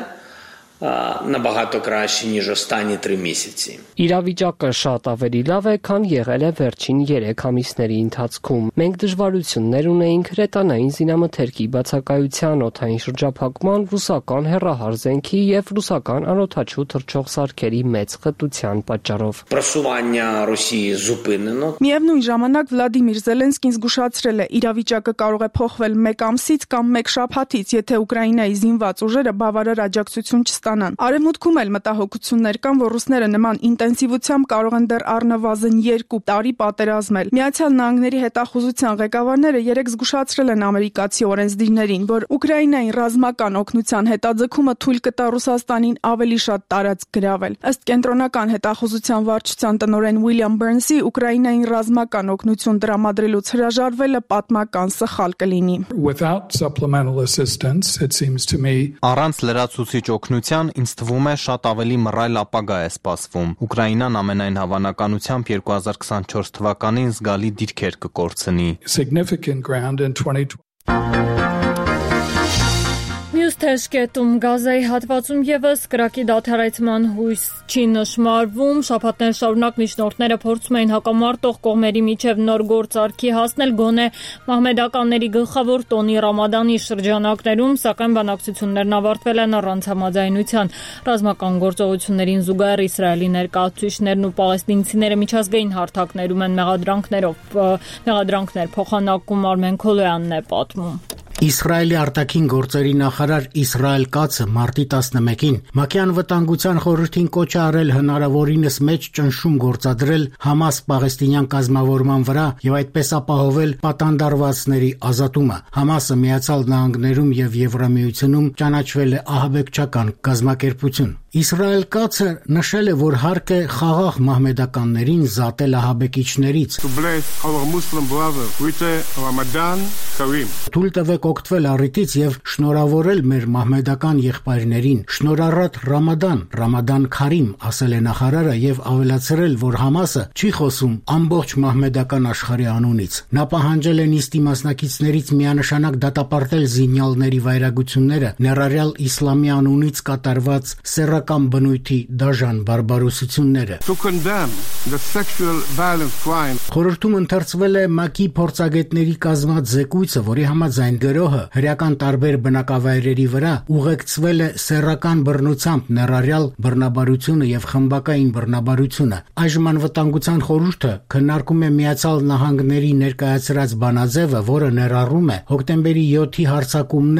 набагато краще, ніж останні три місяці. Իրավիճակը շատ ավելի լավ է, քան եղել է վերջին երեք ամիսների ընթացքում։ Մենք դժվարություններ ունեինք հրետանային զինամթերքի բացակայության, օդային շրջափակման, ռուսական հեռահար զենքի եւ ռուսական անօդաչու թռչող սարքերի մեծ խտության պատճառով։ Просування Росії зупинено. Միևնույն ժամանակ Վլադիմիր Զելենսկին զգուշացրել է, իրավիճակը կարող է փոխվել մեկ ամսից կամ մեկ շաբաթից, եթե Ուկրաինայի զինված ուժերը բավարար աջակցություն չստանան։ Արևմուտքում էլ մտահոգություններ կան, որ ռուսները նման ինտենսիվությամբ կարող են դեռ առնվազն երկու տարի պատերազմել։ Միացյալ Նահանգների հետախուզության ղեկավարները երեք զգուշացրել են ամերիկացի օրենսդիրներին, որ Ուկրաինային ռազմական օգնության հետաձգումը թույլ կտա Ռուսաստանին ավելի շատ տարածք գրավել։ Ըստ կենտրոնական հետախուզության վարչության տնօրեն Ուիլյամ Բըրնսի, Ուկրաինային ռազմական օգնություն տրամադրելուց հրաժարվելը պատմական սխալ կլինի։ Առանց լրացուցիչ օգնության ինձ թվում է շատ ավելի մռայլ ապագա է սպասվում։ Ուկրաինան ամենայն հավանականությամբ երկու հազար քսանչորս թվականին զգալի դիրքեր կկորցնի։ Մյուս թեժկետում Գազայի հատվածում եւս կրակի դադարեցման հույս չի նշմարվում։ Շաբաթներ շարունակ միջնորդները փորձում էին հակամարտող կողմերի միջև նոր գործարքի հասնել գոնե մահմեդականների գլխավոր տոնի Ռամադանի շրջանակներում, սակայն բանակցություններն ավարտվել են առանց համաձայնության։ Ռազմական գործողություններին զուգահեռ Իսրայելի ներկայացուցիչներն ու պաղեստինցիները միջազգային հարթակներում են մեղադրանքներով մեղադրանքներ փոխանակում Արմեն Քոլոյանն է պատմում։ Իսրայելի արտաքին գործերի նախարար Իսրայել Կացը մարտի տասնմեկին ՄԱԿ-ի անվտանգության խորհրդին կոչ է արել հնարավորինս մեծ ճնշում գործադրել Համաս պաղեստինյան կազմավորման վրա եւ այդպես ապահովել պատանդարվածների ազատումը։ Համասը Միացյալ Նահանգներում եւ Եվրամիությունում ճանաչվել է ահաբեկչական կազմակերպություն։ Իսրայել Կացը նշել է, որ հարկ է խաղաղ մահմեդականներին զատել ահաբեկիչներից։ Թույլ տվեք օգտվել առիթից եւ շնորհավորել մեր մահմեդական եղբայրներին։ Շնորհառատ Ռամադան, Ռամադան Քարիմ, ասել է նախարարը եւ ավելացրել, որ Համասը չի խոսում ամբողջ մահմեդական աշխարհի անունից։ Նա պահանջել է նիստի մասնակիցներից միանշանակ դատապարտել զինյալների վայրագությունները, ներառյալ իսլամի անունից կատարված սեռական բնույթի դաժան բարբարոսությունները։ Խորհրդում ընթերցվել է ՄԱԿ-ի փորձագետների կազմած զեկույցը, որի համաձայն գրոհը հրեական տարբեր բնակավայրերի վրա ուղեկցվել է սեռական բռնությամբ, ներառյալ բռնաբարությունը եւ խմբակային բռնաբարությունը։ Այժմ անվտանգության խորհուրդը քննարկում է Միացյալ Նահանգների ներկայացրած բանաձևը, որը ներառում է հոկտեմբերի յոթի հարձակումները,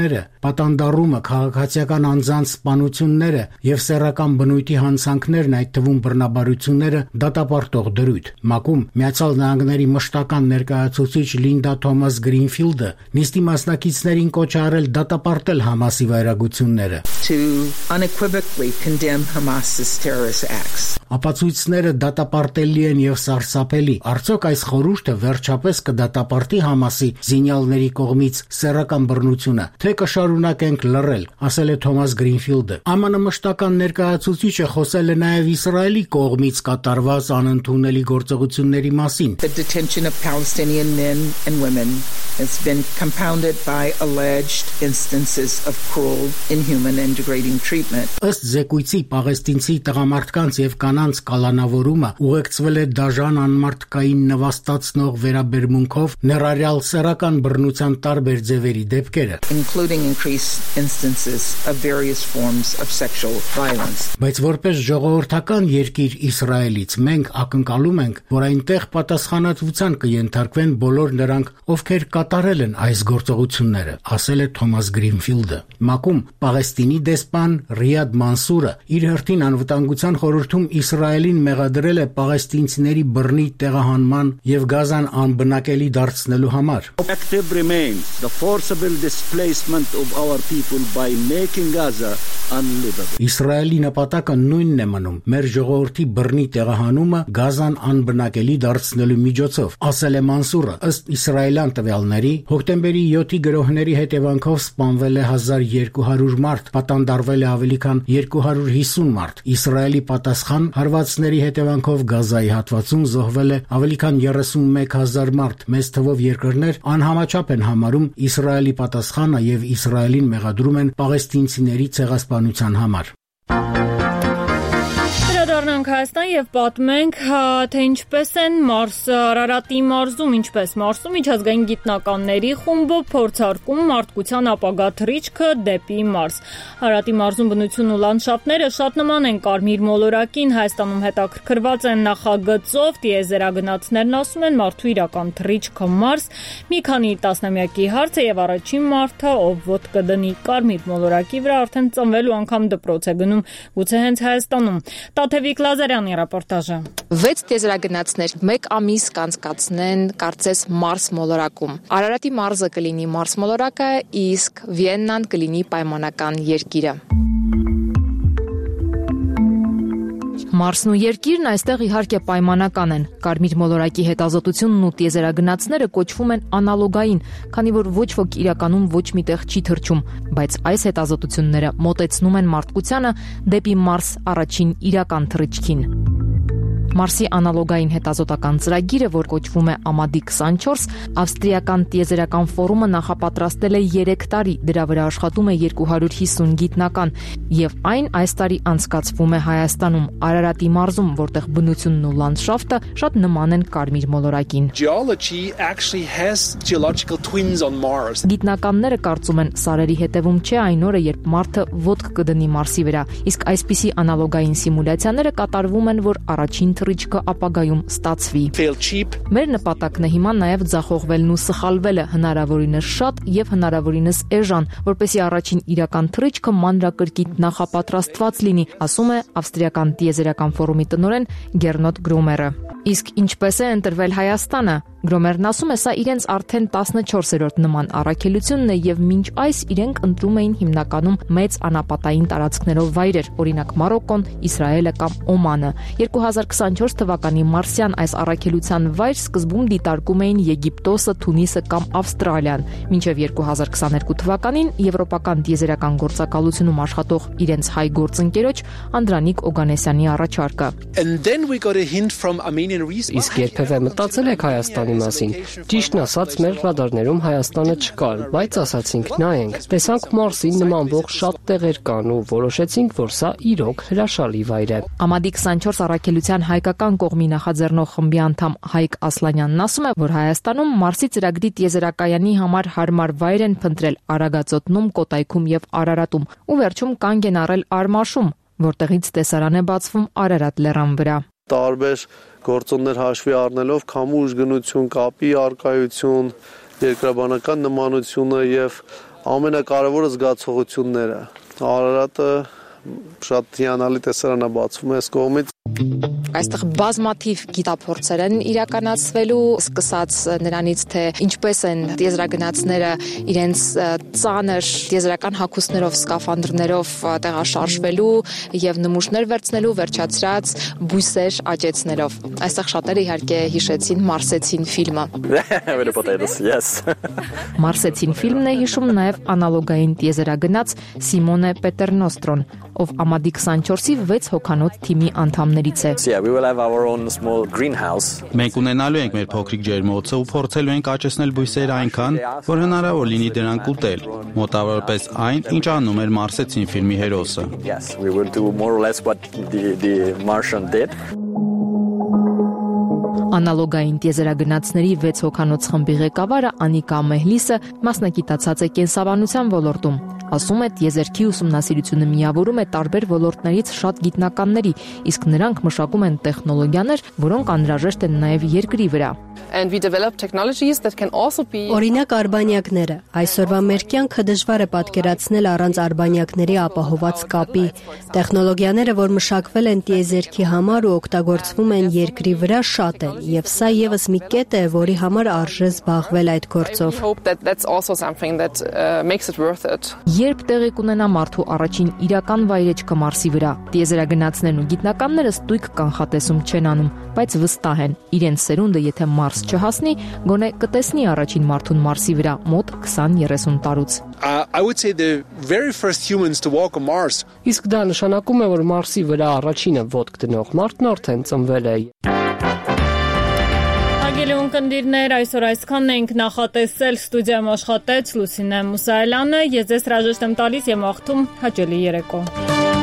Պատանդառումը, քաղաքացիական անձանց սպանությունները եւ սեռական բնույթի հանցանքներն, այդ թվում բռնաբարությունները դատապարտող դրույթ։ ՄԱԿ-ում Միացյալ Նահանգների մշտական ներկայացուցիչ Լինդա Թոմաս Գրինֆիլդը նիստի մասնակիցներին կոչ է արել դատապարտել Համասի վայրագությունները։ To unequivocally condemn Hamas's terrorist acts. Ապացույցները դատապարտելի են եւ սարսափելի։ Արդյոք այս խորհուրդը վերջապես կդատապարտի Համասի զինյալների կողմից սեռական բռնությունը, թե կշարունակենք լռել, ասել է Թոմաս Գրինֆիլդը։ ԱՄՆ մշտական ներկայացուցիչը խոսել է նաեւ Իսրայելի կողմից կատարված անընդունելի գործողությունների մասին։ The detention of Palestinian men and women has been compounded by alleged instances of cruel, inhuman and degrading treatment. Ըստ զեկույցի պաղեստինցի տղամարդկանց եւ կանանց կալանավորումը ուղեկցվել է դաժան անմարդկային նվաստացնող վերաբերմունքով, ներառյալ սեռական բռնության տարբեր ձևերի դեպքերը, including increased instances of various forms of sexual violence. Բայց որպես ժողովրդական երկիր Իսրայելից մենք ակնկալում ենք, որ այնտեղ պատասխանատվության կենթարկվեն բոլոր նրանք, ովքեր կատարել են այս գործողությունները, ասել է Թոմաս Գրինֆիլդը։ ՄԱԿ-ում Պաղեստինի դեսպան Ռիադ Մանսուրը իր հերթին անվտանգության խորհրդում Իսրայելին մեղադրել է պաղեստինցիների բռնի տեղահանման եւ Գազան անբնակելի դարձնելու համար։ Active remains the forcible displacement of our people by making Gaza unlivable. Իսրայելի նպատակը նույնն է մնում՝ մեր ժողովրդի բռնի տեղահանումը Գազան անբնակելի դարձնելու միջոցով, ասել է Մանսուրը։ Ըստ իսրայելյան տվյալների, հոկտեմբերի յոթի գրոհների հետևանքով սպանվել է հազար երկու հարյուր մարդ, պատանդարվել է ավելի քան երկու հարյուր հիսուն մարդ։ Իսրայելի պատասխան հարվածների հետևանքով Գազայի հատվածում զոհվել է ավելի քան երեսունմեկ հազար մարդ։ Մեծ թվով երկրներ անհամաչափ են համարում Իսրայելի պատասխանը եւ Իսրայելին մեղադրում են պաղեստինցիների ցեղասպանության համար։ Դառնանք Հայաստան եւ պատմենք, թե ինչպես են Մարսը, Արարատի մարզում, ինչպես Մարսում միջազգային գիտնականների խումբը փորձարկում մարդկության ապագա թռիչքը դեպի Մարս։ Արարատի մարզում բնությունն ու լանդշաֆտները շատ նման են կարմիր մոլորակին, Հայաստանում հետաքրքրված են նախագծով, տիեզերագնացներն ասում են մարդու իրական թռիչքը Մարս մի քանի տասնամյակի հարց է եւ առաջին մարդը, ով ոտք կդնի կարմիր մոլորակի վրա, արդեն ծնվելու անգամ դպրոց է գնում, գուցե հենց Հայաստանում։ Տաթևիկ Լազարյանի ռեպորտաժը։ վեց տիեզերագնացներ մեկ ամիս կանցկացնեն կարծես Մարս մոլորակում։ Արարատի մարզը կլինի Մարս մոլորակը, իսկ Վիեննան կլինի պայմանական երկիրը։ Մարսն ու երկիրն այստեղ իհարկե պայմանական են։ Կարմիր մոլորակի հետազոտությունն ու տիեզերագնացները կոչվում են անալոգային, քանի որ ոչ ոք իրականում ոչ միտեղ չի թռչում, բայց այս հետազոտությունները մոտեցնում են մարդկությանը դեպի Մարս առաջին իրական թռիչքին։ Մարսի անալոգային հետազոտական ծրագիրը, որ կոչվում է Ամադի քսանչորս, ավստրիական տիեզերական ֆորումը նախապատրաստել է երեք տարի, դրա վրա աշխատում է երկու հարյուր հիսուն գիտնական, եւ այն այս տարի անցկացվում է Հայաստանում, Արարատի մարզում, որտեղ բնությունն ու լանդշաֆտը շատ նման են կարմիր մոլորակին։ Գիտնականները կարծում են, սարերի հետևում չէ այն օրը, երբ մարդը ոտք կդնի Մարսի վրա, իսկ այսպիսի անալոգային սիմուլյացիաները կատարվում են, որ առաջին թռիչքը ապագայում ստացվի։ Մեր նպատակն է հիմա նաև ձախողվելն ու սխալվելը հնարավորինս շատ եւ հնարավորինս էժան, որպեսզի առաջին իրական թռիչքը մանրակրկիտ նախապատրաստված լինի, ասում է ավստրիական տիեզերական ֆորումի տնօրեն Գերնոտ Գրոմերը։ Իսկ ինչպես է ընտրվել Հայաստանը։ Գրոմերն ասում է, սա իրենց արդեն տասնչորսերորդ նման առաքելությունն է եւ մինչ այս իրենք ընտրում էին հիմնականում մեծ անապատային տարածքներով վայրեր, օրինակ Մարոկոն, Իսրայելը կամ Օմանը։ երկու հազար քսանչորս թվականի մարսյան այս առաքելության վայր սկզբում դիտարկում էին Եգիպտոսը, Թունիսը կամ Ավստրալիան, մինչև երկու հազար քսաներկու թվականին եվրոպական տիեզերական գործակալությունում աշխատող իրենց հայ գործընկերոջ Անդրանիկ Օգանեսյանի առաջարկը։ Իսկ երբևէ մտածել եք Հայաստանի մասին։ Ճիշտն ասած, մեր ռադարներում Հայաստանը չկար, բայց ասացինք նայենք։ Տեսանք Մարսին նմանվող շատ տեղեր կան ու որոշեցինք, որ սա իրոք հրաշալի վայր է։ Ամադի քսանչորս առաքելության հայկական կողմի նախաձեռնող խմբի անդամ Հայկ Ասլանյանն ասում է, որ Հայաստանում Մարսի ծրագրի տիեզերակայանի համար հարմար վայր են փնտրել Արագածոտնում, Կոտայքում եւ Արարատում, ու վերջում կանգ են առել Արմաշում, որտեղից տեսարան է բացվում Արարատ լեռան վրա։ Տարբեր գործոններ հաշվի առնելով քամու ուժգնություն, կապի արկայություն, երկրաբանական նմանությունը եւ ամենակարևորը զգացողությունները։ Արարատը շատ հիանալի տեսարան է բացվում է այս կողմից։ Այստեղ բազմաթիվ գիտափորձեր են իրականացվելու, սկսած նրանից, թե ինչպես են տիեզերագնացները իրենց ծանր տիեզերական հագուստներով, սկաֆանդրներով տեղաշարժվելու եւ նմուշներ վերցնելու, վերջացրած բույսեր աճեցնելով։ Այստեղ շատերը իհարկե հիշեցին Մարսեցին ֆիլմը։ Մարսեցին ֆիլմն է հիշում նաեւ անալոգային տիեզերագնաց Սիմոնե Պետերնոստրոն, ով Ամադի քսանչորսի վեց հոգանոց թիմի անդամներից է։ Մենք ունենալու ենք մեր փոքրիկ ջերմոցը ու փորձելու ենք աճեցնել բույսերը այնքան, որ հնարավոր լինի դրանք ուտել, մոտավորապես այն, ինչ անում էր Մարսեցին ֆիլմի հերոսը։ Անալոգային տիեզերագնացների վեց հոգանոց խմբի ղեկավարը Անիկա Մեհլիսը մասնագիտացած է կենսաբանության ոլորտում։ Ասում է, տիեզերքի ուսումնասիրությունը միավորում է տարբեր ոլորտներից շատ գիտնականների, իսկ նրանք մշակում են տեխնոլոգիաներ, որոնք անհրաժեշտ են նաև երկրի վրա։ Օրինակ արբանյակները։ Այսօրվա մեր կյանքը դժվար է պատկերացնել առանց արբանյակների ապահոված կապի։ Տեխնոլոգիաները, որ մշակվել են տիեզերքի համար ու օգտագործվում են երկրի վրա, շատ են, եւ սա եւս մի կետ է, որի համար արժե զբաղվել այդ գործով։ Երբ տեղի կունենա մարդու առաջին իրական վայրեջքը Մարսի վրա, տիեզերագնացներն ու գիտնականները ստույգ կանխատեսում չեն անում, բայց վստահ են, իրենց սերունդը եթե Մարս չհասնի, գոնե կտեսնի առաջին մարդուն Մարսի վրա մոտ քսան-երեսուն տարուց։ Իսկ դա նշանակում է, որ Մարսի վրա առաջինը ոտք դնող մարդն արդեն ծնվել է։ Հարգելի ունկնդիրներ, այսօր այսքանն ենք նախատեսել, ստուդիայում աշխատեց Լուսինե Մուսայելյանը, ես ձեզ հրաժեշտ եմ տալիս եւ մաղթում հաճելի երեկո։